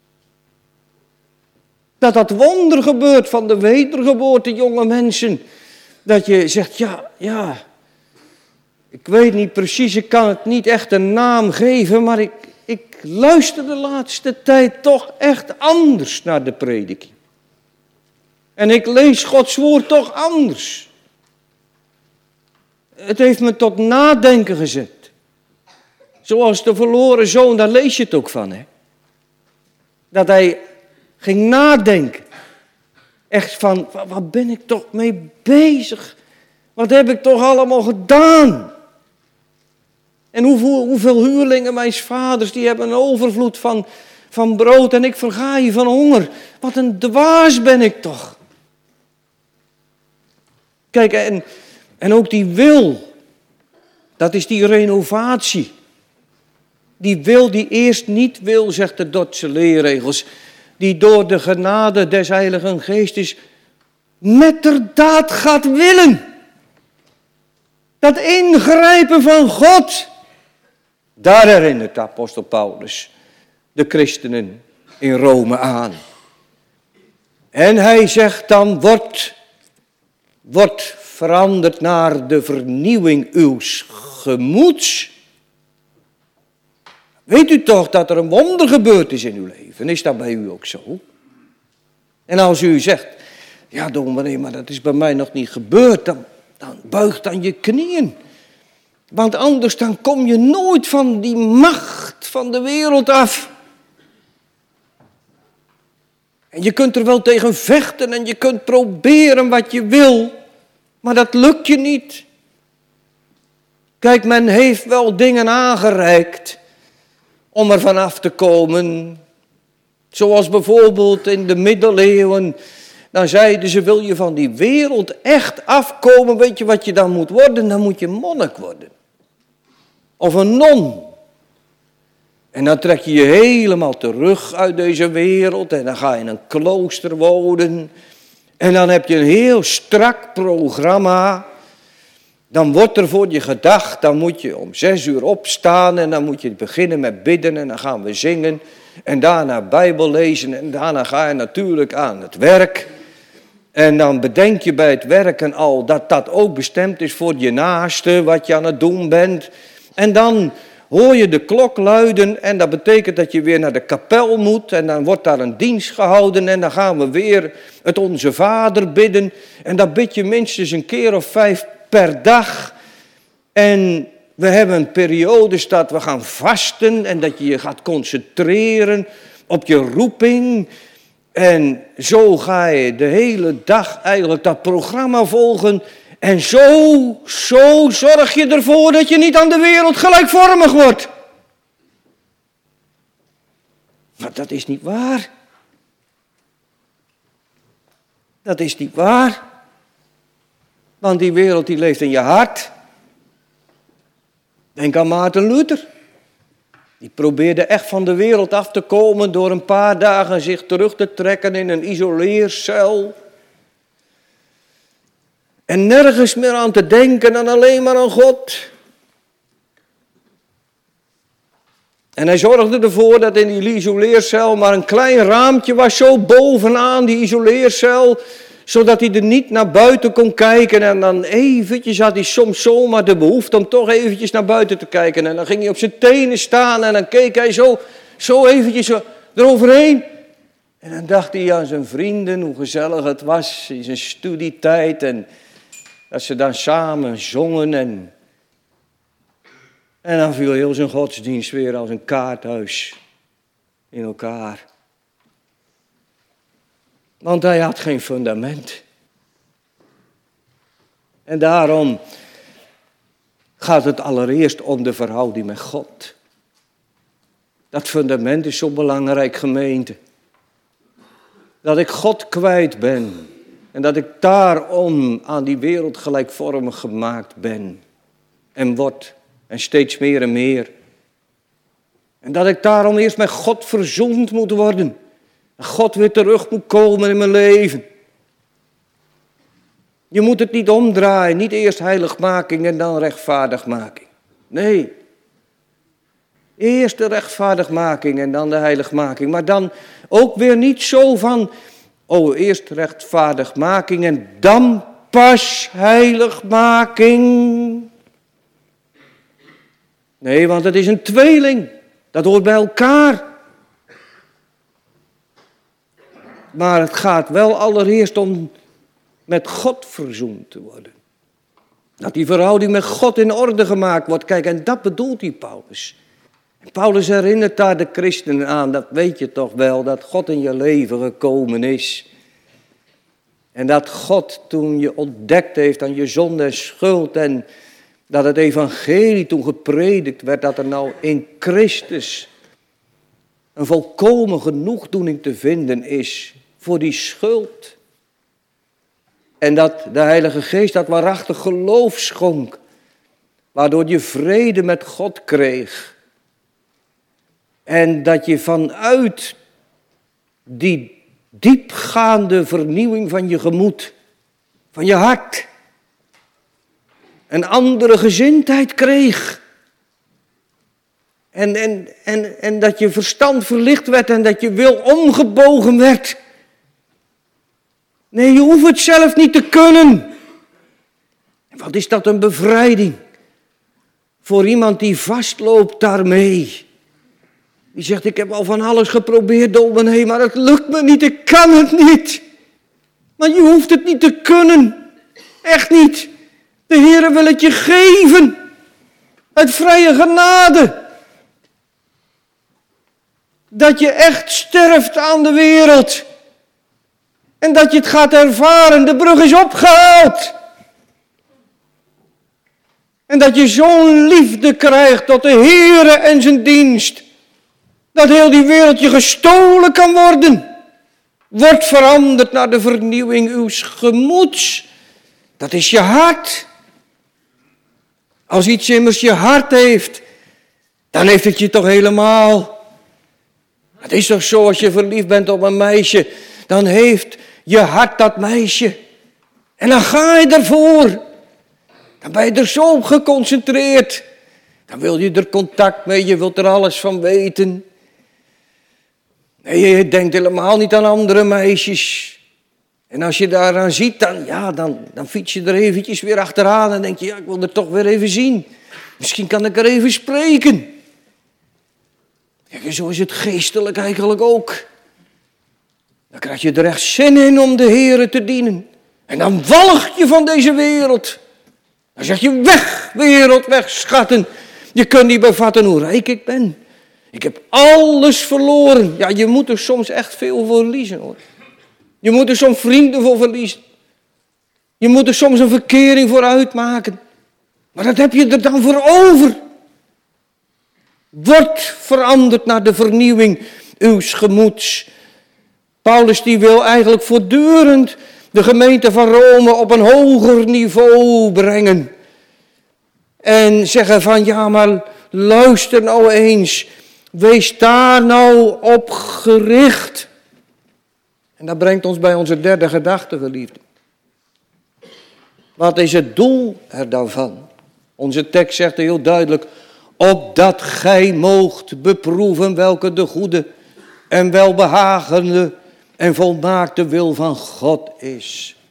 Dat wonder gebeurt van de wedergeboorte, jonge mensen. Dat je zegt, ja, ik weet niet precies, ik kan het niet echt een naam geven, maar ik luister de laatste tijd toch echt anders naar de prediking. En ik lees Gods woord toch anders. Het heeft me tot nadenken gezet. Zoals de verloren zoon, daar lees je het ook van, hè. Dat hij ging nadenken. Echt van, wat ben ik toch mee bezig? Wat heb ik toch allemaal gedaan? En hoeveel huurlingen, mijn vaders, die hebben een overvloed van brood en ik verga je van honger. Wat een dwaas ben ik toch. Kijk, en ook die wil, dat is die renovatie. Die wil die eerst niet wil, zegt de Dordtse leerregels, die door de genade des Heiligen Geestes metterdaad gaat willen. Dat ingrijpen van God. Daar herinnert de apostel Paulus de christenen in Rome aan. En hij zegt dan, wordt veranderd naar de vernieuwing uws gemoeds. Weet u toch dat er een wonder gebeurd is in uw leven? Is dat bij u ook zo? En als u zegt, ja dominee, maar dat is bij mij nog niet gebeurd, dan buig dan je knieën. Want anders dan kom je nooit van die macht van de wereld af. En je kunt er wel tegen vechten en je kunt proberen wat je wil, maar dat lukt je niet. Kijk, men heeft wel dingen aangereikt om er vanaf te komen. Zoals bijvoorbeeld in de middeleeuwen, dan zeiden ze, wil je van die wereld echt afkomen, weet je wat je dan moet worden? Dan moet je monnik worden. Of een non. En dan trek je je helemaal terug uit deze wereld en dan ga je in een klooster wonen. En dan heb je een heel strak programma. Dan wordt er voor je gedacht, dan moet je om 6 uur opstaan en dan moet je beginnen met bidden en dan gaan we zingen. En daarna Bijbel lezen en daarna ga je natuurlijk aan het werk. En dan bedenk je bij het werken al dat dat ook bestemd is voor je naaste, wat je aan het doen bent. En dan hoor je de klok luiden en dat betekent dat je weer naar de kapel moet. En dan wordt daar een dienst gehouden en dan gaan we weer het Onze Vader bidden. En dat bid je minstens een keer of 5 per dag. En we hebben een periode dat we gaan vasten en dat je je gaat concentreren op je roeping. En zo ga je de hele dag eigenlijk dat programma volgen. En zo zorg je ervoor dat je niet aan de wereld gelijkvormig wordt. Maar dat is niet waar. Dat is niet waar. Want die wereld die leeft in je hart. Denk aan Maarten Luther. Die probeerde echt van de wereld af te komen door een paar dagen zich terug te trekken in een isoleercel. En nergens meer aan te denken dan alleen maar aan God. En hij zorgde ervoor dat in die isoleercel maar een klein raampje was zo bovenaan die isoleercel. zodat hij er niet naar buiten kon kijken. En dan eventjes had hij soms zomaar de behoefte om toch eventjes naar buiten te kijken. En dan ging hij op zijn tenen staan en dan keek hij zo eventjes eroverheen. En dan dacht hij aan zijn vrienden, hoe gezellig het was in zijn studietijd. En dat ze dan samen zongen. En dan viel heel zijn godsdienst weer als een kaarthuis in elkaar. Want hij had geen fundament. En daarom gaat het allereerst om de verhouding met God. Dat fundament is zo belangrijk, gemeente. Dat ik God kwijt ben. En dat ik daarom aan die wereld gelijkvormig gemaakt ben. En word. En steeds meer en meer. En dat ik daarom eerst met God verzoend moet worden. En God weer terug moet komen in mijn leven. Je moet het niet omdraaien. Niet eerst heiligmaking en dan rechtvaardigmaking. Nee. Eerst de rechtvaardigmaking en dan de heiligmaking. Maar dan ook weer niet zo van, eerst rechtvaardigmaking en dan pas heiligmaking. Nee, want het is een tweeling. Dat hoort bij elkaar. Maar het gaat wel allereerst om met God verzoend te worden. Dat die verhouding met God in orde gemaakt wordt. Kijk, en dat bedoelt die Paulus. En Paulus herinnert daar de christenen aan, dat weet je toch wel, dat God in je leven gekomen is. En dat God toen je ontdekt heeft aan je zonde en schuld en dat het evangelie toen gepredikt werd, dat er nou in Christus een volkomen genoegdoening te vinden is voor die schuld. En dat de Heilige Geest dat waarachtig geloof schonk, waardoor je vrede met God kreeg. En dat je vanuit die diepgaande vernieuwing van je gemoed, van je hart, een andere gezindheid kreeg. En dat je verstand verlicht werd en dat je wil omgebogen werd. Nee, je hoeft het zelf niet te kunnen. En wat is dat een bevrijding voor iemand die vastloopt daarmee. Die zegt, ik heb al van alles geprobeerd, dominee, maar het lukt me niet, ik kan het niet. Maar je hoeft het niet te kunnen. Echt niet. De Heere wil het je geven. Uit vrije genade. Dat je echt sterft aan de wereld. En dat je het gaat ervaren. De brug is opgehaald. En dat je zo'n liefde krijgt tot de Heere en zijn dienst. Dat heel die wereld je gestolen kan worden. Wordt veranderd naar de vernieuwing uw gemoeds. Dat is je hart. Als iets immers je hart heeft, dan heeft het je toch helemaal. Het is toch zo, als je verliefd bent op een meisje, dan heeft je hart dat meisje. En dan ga je ervoor. Dan ben je er zo op geconcentreerd. Dan wil je er contact mee, je wilt er alles van weten. Nee, je denkt helemaal niet aan andere meisjes. En als je daaraan ziet, dan fiets je er eventjes weer achteraan en denk je, ik wil er toch weer even zien. Misschien kan ik er even spreken. Kijk, zo is het geestelijk eigenlijk ook. Dan krijg je er echt zin in om de Heere te dienen. En dan walg je van deze wereld. Dan zeg je, weg wereld, weg schatten. Je kunt niet bevatten hoe rijk ik ben. Ik heb alles verloren. Ja, je moet er soms echt veel voor verliezen, hoor. Je moet er soms vrienden voor verliezen. Je moet er soms een verkering voor uitmaken. Maar dat heb je er dan voor over. Word veranderd naar de vernieuwing uws gemoeds. Paulus die wil eigenlijk voortdurend de gemeente van Rome op een hoger niveau brengen. En zeggen van, ja, maar luister nou eens. Wees daar nou op gericht. En dat brengt ons bij onze derde gedachte, geliefden. Wat is het doel er dan van? Onze tekst zegt heel duidelijk, opdat gij moogt beproeven welke de goede en welbehagende en volmaakte wil van God is.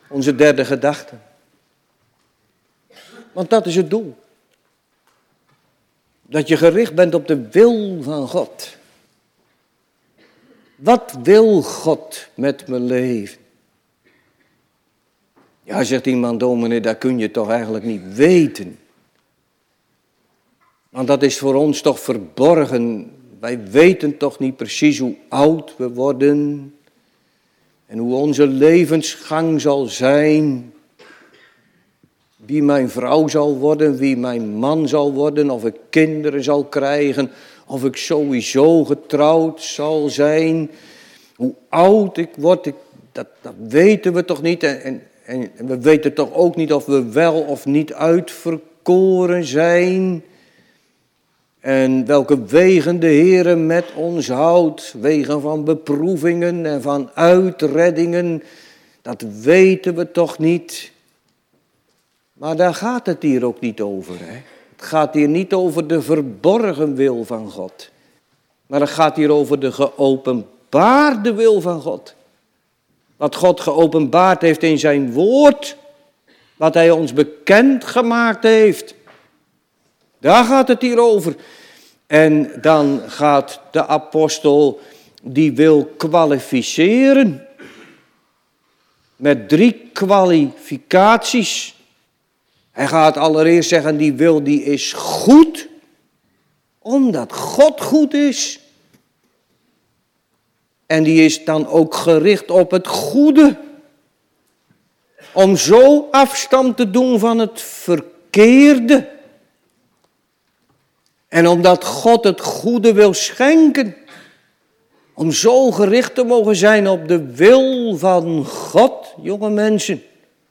Onze derde gedachte. Want dat is het doel. Dat je gericht bent op de wil van God. Wat wil God met mijn leven? Ja, zegt iemand, dominee, dat kun je toch eigenlijk niet weten. Want dat is voor ons toch verborgen. Wij weten toch niet precies hoe oud we worden. En hoe onze levensgang zal zijn. Wie mijn vrouw zal worden, wie mijn man zal worden. Of ik kinderen zal krijgen. Of ik sowieso getrouwd zal zijn. Hoe oud ik word, dat weten we toch niet. En we weten toch ook niet of we wel of niet uitverkoren zijn. En welke wegen de Heere met ons houdt. Wegen van beproevingen en van uitreddingen. Dat weten we toch niet. Maar daar gaat het hier ook niet over. Hè? Het gaat hier niet over de verborgen wil van God. Maar het gaat hier over de geopenbaarde wil van God. Wat God geopenbaard heeft in zijn woord. Wat hij ons bekend gemaakt heeft. Daar gaat het hier over. En dan gaat de apostel die wil kwalificeren. Met 3 kwalificaties. Hij gaat allereerst zeggen, die wil die is goed. Omdat God goed is. En die is dan ook gericht op het goede. Om zo afstand te doen van het verkeerde. En omdat God het goede wil schenken. Om zo gericht te mogen zijn op de wil van God, jonge mensen.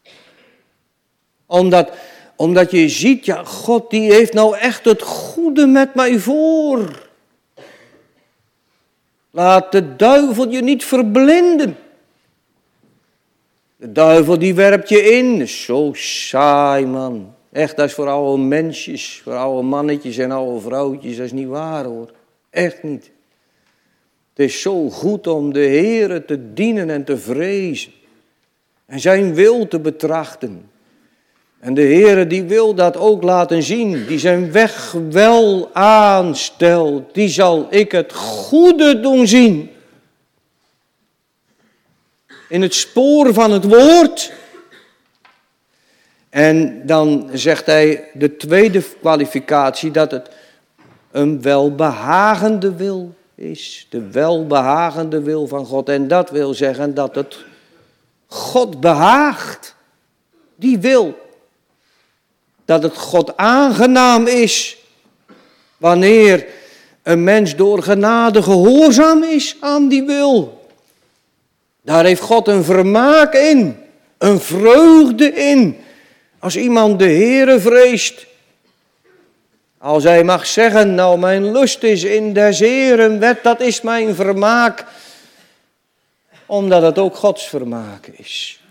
Omdat je ziet, ja, God die heeft nou echt het goede met mij voor. Laat de duivel je niet verblinden. De duivel die werpt je in. Dat is zo saai, man. Echt, dat is voor oude mensjes, voor oude mannetjes en oude vrouwtjes. Dat is niet waar, hoor. Echt niet. Het is zo goed om de Heere te dienen en te vrezen. En zijn wil te betrachten. En de Heere die wil dat ook laten zien. Die zijn weg wel aanstelt. Die zal ik het goede doen zien. In het spoor van het woord. En dan zegt hij de tweede kwalificatie dat het een welbehagende wil is. De welbehagende wil van God. En dat wil zeggen dat het God behaagt. Die wil. Dat het God aangenaam is. Wanneer een mens door genade gehoorzaam is aan die wil. Daar heeft God een vermaak in. Een vreugde in. Als iemand de Heere vreest. Als hij mag zeggen, nou mijn lust is in des Heeren wet, dat is mijn vermaak. Omdat het ook Gods vermaak is.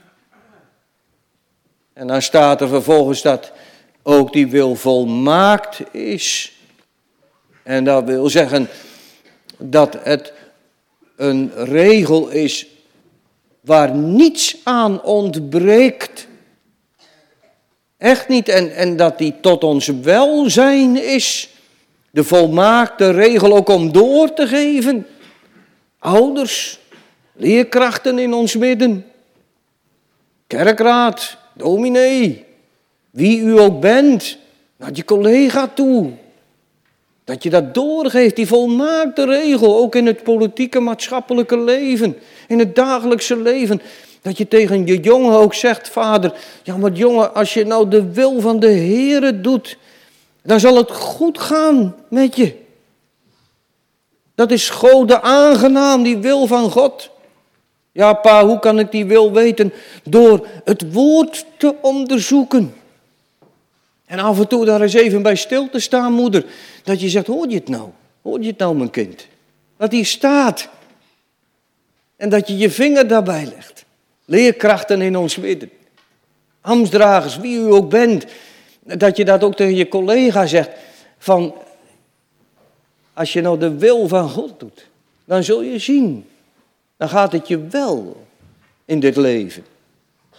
En dan staat er vervolgens dat ook die wil volmaakt is. En dat wil zeggen dat het een regel is waar niets aan ontbreekt. Echt niet. En dat die tot ons welzijn is. De volmaakte regel ook om door te geven. Ouders, leerkrachten in ons midden. Kerkraad, dominee. Wie u ook bent. Naar je collega toe. Dat je dat doorgeeft, die volmaakte regel. Ook in het politieke, maatschappelijke leven. In het dagelijkse leven. Dat je tegen je jongen ook zegt, vader, ja maar jongen, als je nou de wil van de Heere doet, dan zal het goed gaan met je. Dat is Gode aangenaam, die wil van God. Ja pa, hoe kan ik die wil weten? Door het woord te onderzoeken. En af en toe daar eens even bij stil te staan, moeder. Dat je zegt, hoor je het nou? Hoor je het nou, mijn kind? Dat hier staat. En dat je je vinger daarbij legt. Leerkrachten in ons midden. Ambtsdragers, wie u ook bent. Dat je dat ook tegen je collega zegt. Van, als je nou de wil van God doet. Dan zul je zien. Dan gaat het je wel in dit leven.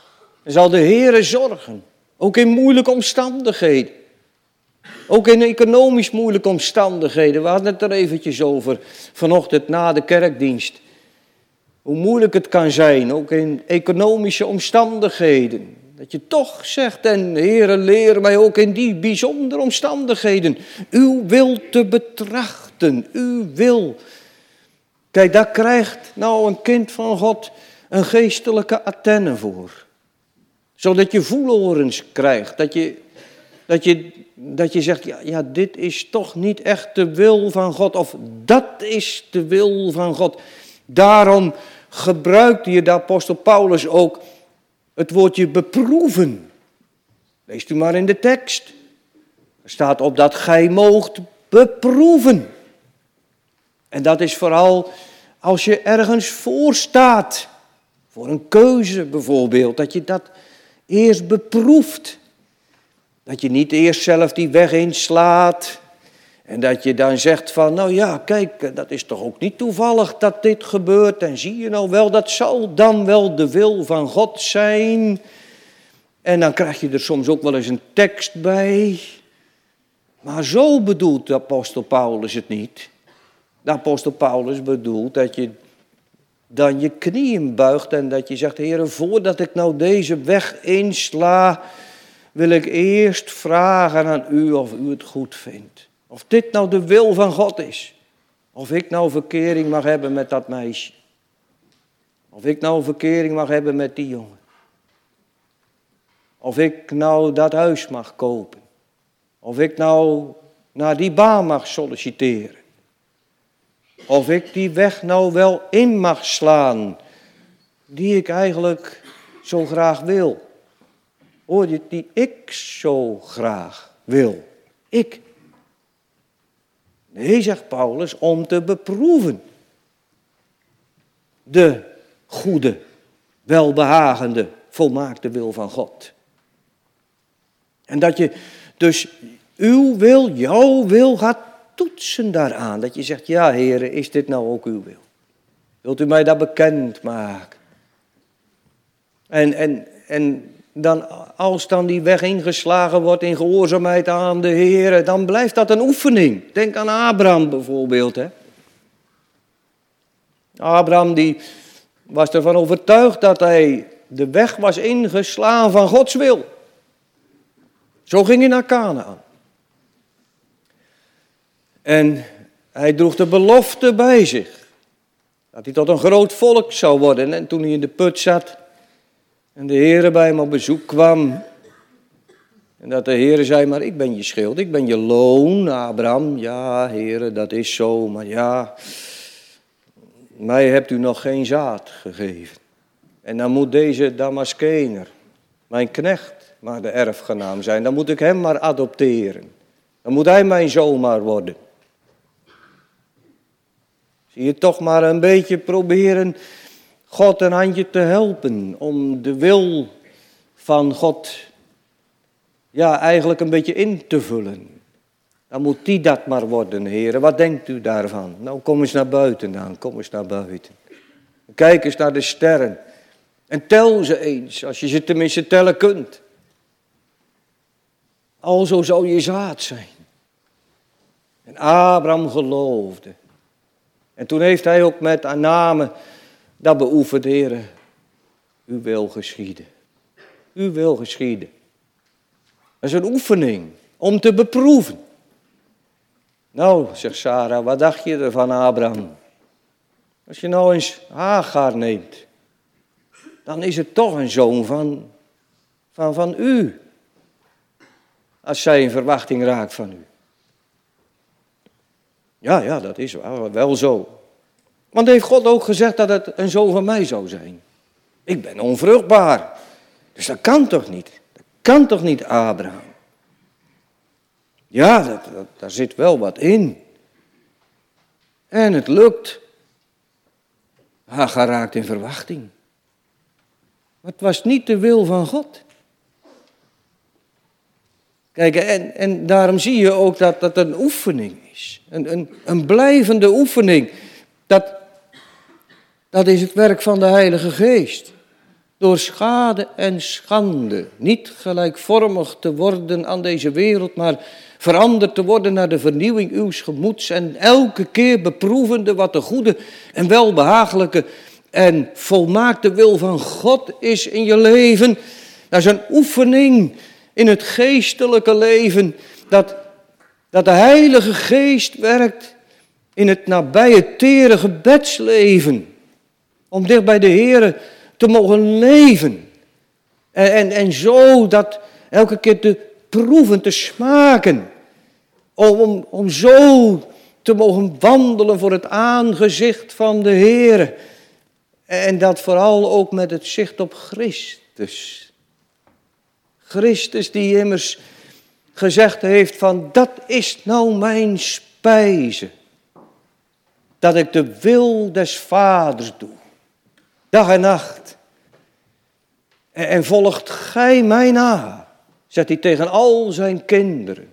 En zal de Heere zorgen. Ook in moeilijke omstandigheden. Ook in economisch moeilijke omstandigheden. We hadden het er eventjes over vanochtend na de kerkdienst. Hoe moeilijk het kan zijn, ook in economische omstandigheden. Dat je toch zegt, en Heere, leer mij ook in die bijzondere omstandigheden uw wil te betrachten, uw wil. Kijk, daar krijgt nou een kind van God een geestelijke antenne voor. Zodat je voelhorens krijgt, dat je zegt, ja, dit is toch niet echt de wil van God, of dat is de wil van God. Daarom gebruikt hier de apostel Paulus ook het woordje beproeven. Leest u maar in de tekst. Er staat op dat gij moogt beproeven. En dat is vooral als je ergens voor staat. Voor een keuze bijvoorbeeld. Dat je dat eerst beproeft. Dat je niet eerst zelf die weg inslaat. En dat je dan zegt van, nou ja, kijk, dat is toch ook niet toevallig dat dit gebeurt. En zie je nou wel, dat zal dan wel de wil van God zijn. En dan krijg je er soms ook wel eens een tekst bij. Maar zo bedoelt de apostel Paulus het niet. De apostel Paulus bedoelt dat je dan je knieën buigt en dat je zegt, Heere, voordat ik nou deze weg insla, wil ik eerst vragen aan u of u het goed vindt. Of dit nou de wil van God is. Of ik nou verkering mag hebben met dat meisje. Of ik nou verkering mag hebben met die jongen. Of ik nou dat huis mag kopen. Of ik nou naar die baan mag solliciteren. Of ik die weg nou wel in mag slaan. Die ik eigenlijk zo graag wil. Hoor je, die ik zo graag wil. Ik. Nee, zegt Paulus, om te beproeven. De goede, welbehagende, volmaakte wil van God. En dat je dus uw wil, jouw wil gaat toetsen daaraan. Dat je zegt, ja Heere, is dit nou ook uw wil? Wilt u mij dat bekend maken? En dan, als dan die weg ingeslagen wordt in gehoorzaamheid aan de Heere, dan blijft dat een oefening. Denk aan Abraham bijvoorbeeld. Hè? Abraham die was ervan overtuigd dat hij de weg was ingeslaan van Gods wil. Zo ging hij naar Kanaan. En hij droeg de belofte bij zich. Dat hij tot een groot volk zou worden. En toen hij in de put zat en de Heere bij hem op bezoek kwam. En dat de Heere zei, maar ik ben je schild, ik ben je loon, Abraham. Ja, Heere, dat is zo, maar ja, mij hebt u nog geen zaad gegeven. En dan moet deze Damaskener, mijn knecht, maar de erfgenaam zijn. Dan moet ik hem maar adopteren. Dan moet hij mijn zoon maar worden. Zie je toch maar een beetje proberen God een handje te helpen om de wil van God ja, eigenlijk een beetje in te vullen. Dan moet die dat maar worden, heren. Wat denkt u daarvan? Nou, kom eens naar buiten dan, kom eens naar buiten. Kijk eens naar de sterren. En tel ze eens, als je ze tenminste tellen kunt. Alzo zou je zaad zijn. En Abraham geloofde. En toen heeft hij ook met aanname dat beoefend, heren. U wil geschieden. U wil geschieden. Dat is een oefening om te beproeven. Nou, zegt Sarah, wat dacht je ervan, Abraham? Als je nou eens Hagar neemt, dan is het toch een zoon van u. Als zij in verwachting raakt van u. Ja, dat is wel zo. Want heeft God ook gezegd dat het een zoon van mij zou zijn? Ik ben onvruchtbaar. Dus dat kan toch niet? Dat kan toch niet, Abraham? Ja, daar zit wel wat in. En het lukt. Hagar raakt in verwachting. Maar het was niet de wil van God. Kijk, en daarom zie je ook dat dat een oefening is. Een blijvende oefening. Dat is het werk van de Heilige Geest. door schade en schande niet gelijkvormig te worden aan deze wereld, maar veranderd te worden naar de vernieuwing uw gemoeds en elke keer beproevende wat de goede en welbehagelijke en volmaakte wil van God is in je leven. Dat is een oefening in het geestelijke leven, dat de Heilige Geest werkt in het nabije, tere gebedsleven, om dicht bij de Heere te mogen leven. En zo dat elke keer te proeven, te smaken, om zo te mogen wandelen voor het aangezicht van de Heere. En dat vooral ook met het zicht op Christus. Christus die immers gezegd heeft van, dat is nou mijn spijze. Dat ik de wil des Vaders doe. Dag en nacht. En volgt gij mij na, zegt hij tegen al zijn kinderen.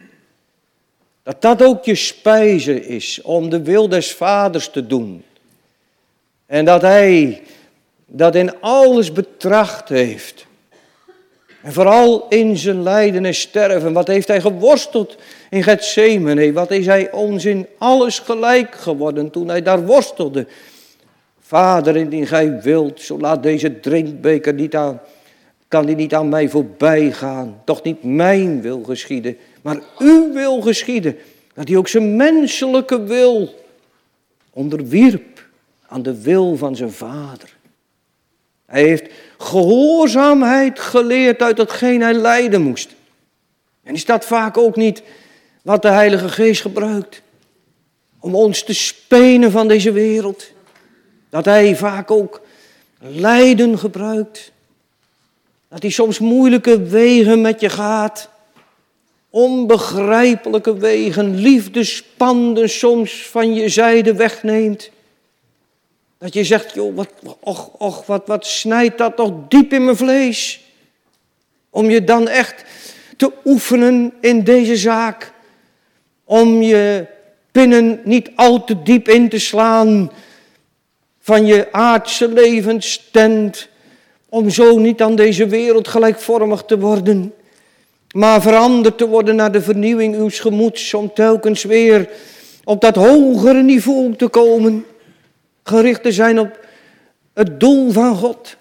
Dat ook je spijze is om de wil des Vaders te doen. En dat hij dat in alles betracht heeft. En vooral in zijn lijden en sterven. Wat heeft hij geworsteld in Getsemane? Wat is hij ons in alles gelijk geworden toen hij daar worstelde? Vader, indien gij wilt, zo laat deze drinkbeker kan die niet aan mij voorbij gaan. Toch niet mijn wil geschieden, maar uw wil geschieden. Dat hij ook zijn menselijke wil onderwierp aan de wil van zijn Vader. Hij heeft gehoorzaamheid geleerd uit hetgeen hij lijden moest. En is dat vaak ook niet wat de Heilige Geest gebruikt? Om ons te spenen van deze wereld. Dat hij vaak ook lijden gebruikt. Dat hij soms moeilijke wegen met je gaat. Onbegrijpelijke wegen, liefdespanden soms van je zijde wegneemt. Dat je zegt, joh, wat snijdt dat toch diep in mijn vlees. Om je dan echt te oefenen in deze zaak. Om je pinnen niet al te diep in te slaan van je aardse levenstent. Om zo niet aan deze wereld gelijkvormig te worden. Maar veranderd te worden naar de vernieuwing uw gemoeds. Om telkens weer op dat hogere niveau te komen. Gericht te zijn op het doel van God.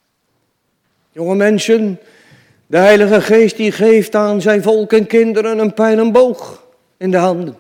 Jonge mensen, de Heilige Geest die geeft aan zijn volk en kinderen een pijl en boog in de handen.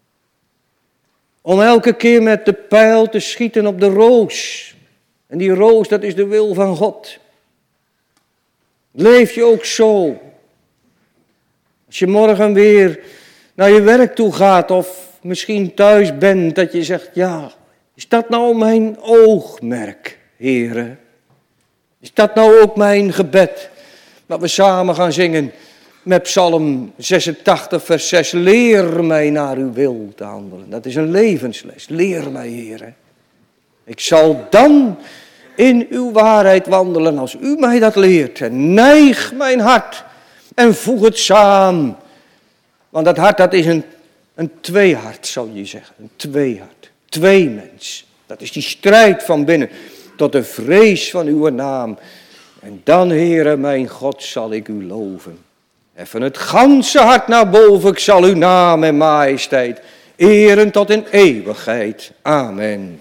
Om elke keer met de pijl te schieten op de roos. En die roos, dat is de wil van God. Leef je ook zo. Als je morgen weer naar je werk toe gaat of misschien thuis bent, dat je zegt, ja, is dat nou mijn oogmerk, Heere? Is dat nou ook mijn gebed? Dat we samen gaan zingen met Psalm 86, vers 6. Leer mij naar uw wil te handelen. Dat is een levensles. Leer mij, Heere. Ik zal dan in uw waarheid wandelen als u mij dat leert. En neig mijn hart en voeg het samen. Want dat hart, dat is een tweehart, zou je zeggen. Een tweehart. Twee mens. Dat is die strijd van binnen tot de vrees van uw naam. En dan, Heere, mijn God, zal ik u loven. En van het ganse hart naar boven, ik zal uw naam en majesteit eren tot in eeuwigheid. Amen.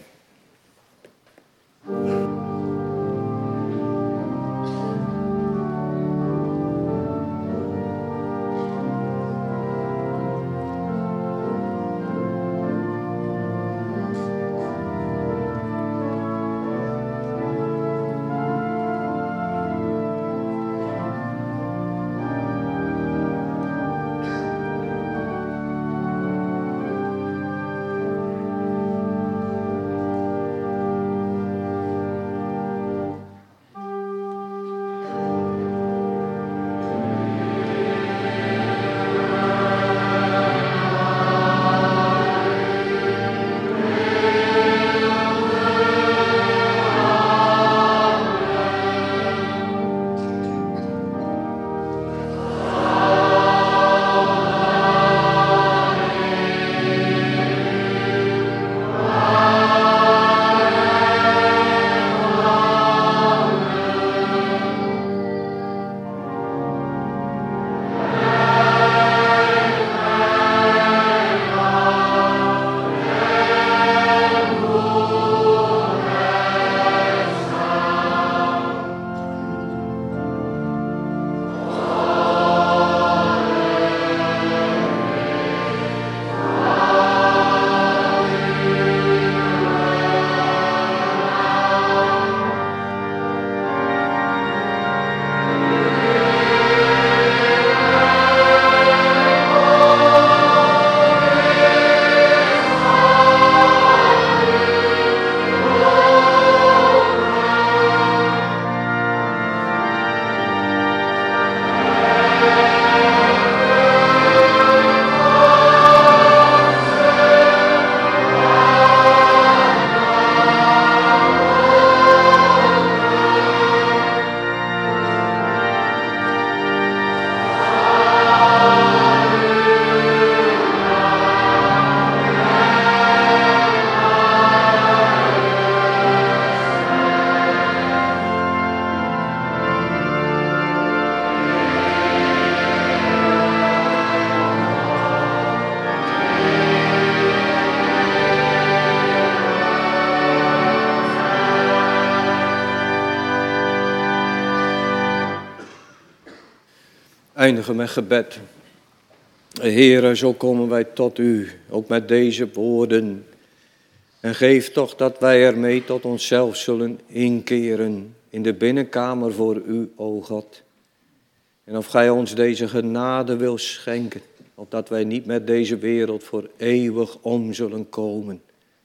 eindigen met gebed. Heere, zo komen wij tot u, ook met deze woorden. En geef toch dat wij ermee tot onszelf zullen inkeren in de binnenkamer voor u, o God. En of gij ons deze genade wil schenken, opdat wij niet met deze wereld voor eeuwig om zullen komen.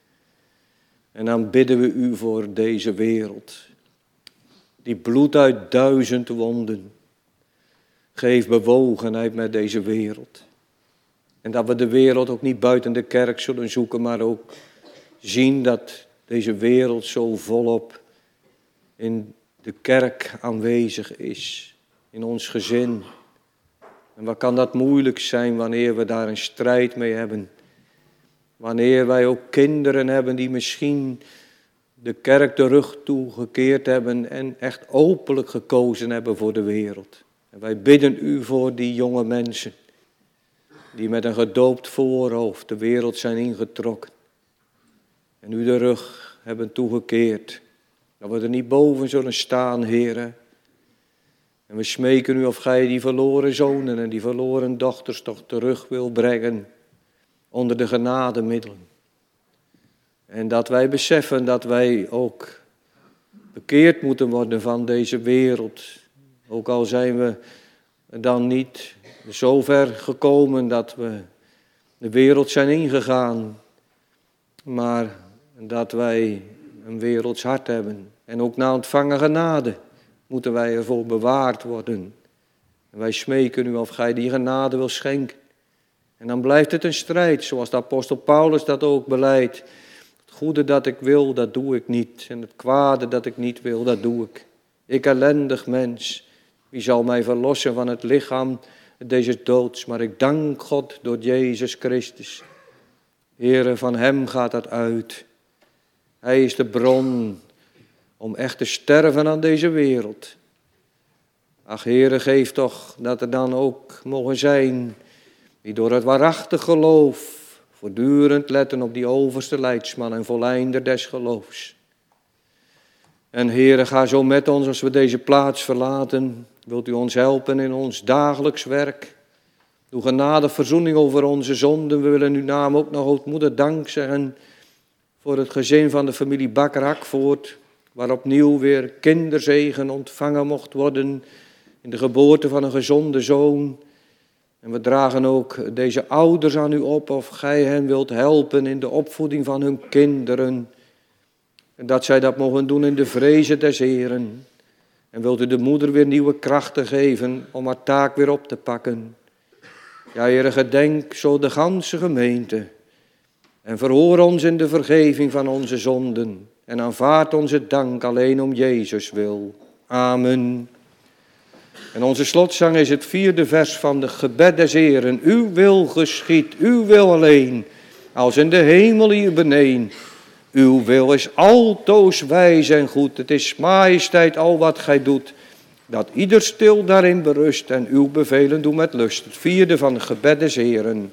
En dan bidden we u voor deze wereld, die bloedt uit 1000 wonden. Geef bewogenheid met deze wereld. En dat we de wereld ook niet buiten de kerk zullen zoeken, maar ook zien dat deze wereld zo volop in de kerk aanwezig is. In ons gezin. En wat kan dat moeilijk zijn wanneer we daar een strijd mee hebben. Wanneer wij ook kinderen hebben die misschien de kerk de rug toegekeerd hebben en echt openlijk gekozen hebben voor de wereld. En wij bidden u voor die jonge mensen die met een gedoopt voorhoofd de wereld zijn ingetrokken. En u de rug hebben toegekeerd. Dat we er niet boven zullen staan, Heere. En we smeken u of gij die verloren zonen en die verloren dochters toch terug wil brengen onder de genademiddelen. En dat wij beseffen dat wij ook bekeerd moeten worden van deze wereld. Ook al zijn we dan niet zo ver gekomen dat we de wereld zijn ingegaan. Maar dat wij een werelds hart hebben. En ook na ontvangen genade moeten wij ervoor bewaard worden. En wij smeken u of gij die genade wil schenken. En dan blijft het een strijd, zoals de apostel Paulus dat ook beleidt. Het goede dat ik wil, dat doe ik niet. En het kwade dat ik niet wil, dat doe ik. Ik ellendig mens, wie zal mij verlossen van het lichaam deze doods? Maar ik dank God door Jezus Christus. Heere, van hem gaat dat uit. Hij is de bron om echt te sterven aan deze wereld. Ach, Heere, geef toch dat er dan ook mogen zijn die door het waarachtig geloof voortdurend letten op die overste leidsman en volleinder des geloofs. En Heere, ga zo met ons als we deze plaats verlaten. Wilt u ons helpen in ons dagelijks werk? Doe genade verzoening over onze zonden. We willen uw naam ook nog ootmoedig dank zeggen voor het gezin van de familie Bakker-Hakvoort, waar opnieuw weer kinderzegen ontvangen mocht worden in de geboorte van een gezonde zoon. En we dragen ook deze ouders aan u op, of gij hen wilt helpen in de opvoeding van hun kinderen. En dat zij dat mogen doen in de vrezen des Heeren. En wilt u de moeder weer nieuwe krachten geven om haar taak weer op te pakken. Ja, Heere, gedenk zo de ganse gemeente. En verhoor ons in de vergeving van onze zonden. En aanvaard onze dank alleen om Jezus wil. Amen. En onze slotzang is het 4e vers van de gebed des Heeren. Uw wil geschied, uw wil alleen, als in de hemel hier beneden. Uw wil is altoos wijs en goed. Het is majesteit al wat gij doet. Dat ieder stil daarin berust en uw bevelen doet met lust. Het 4e van de gebed des Heeren.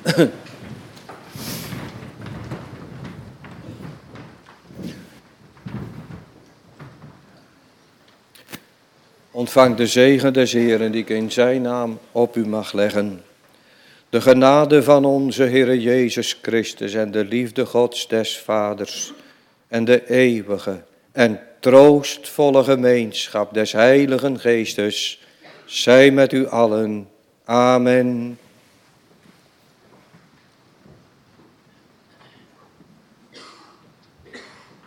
Ontvang de zegen des Heeren die ik in zijn naam op u mag leggen. De genade van onze Heere Jezus Christus en de liefde Gods des Vaders en de eeuwige en troostvolle gemeenschap des Heiligen Geestes zij met u allen. Amen.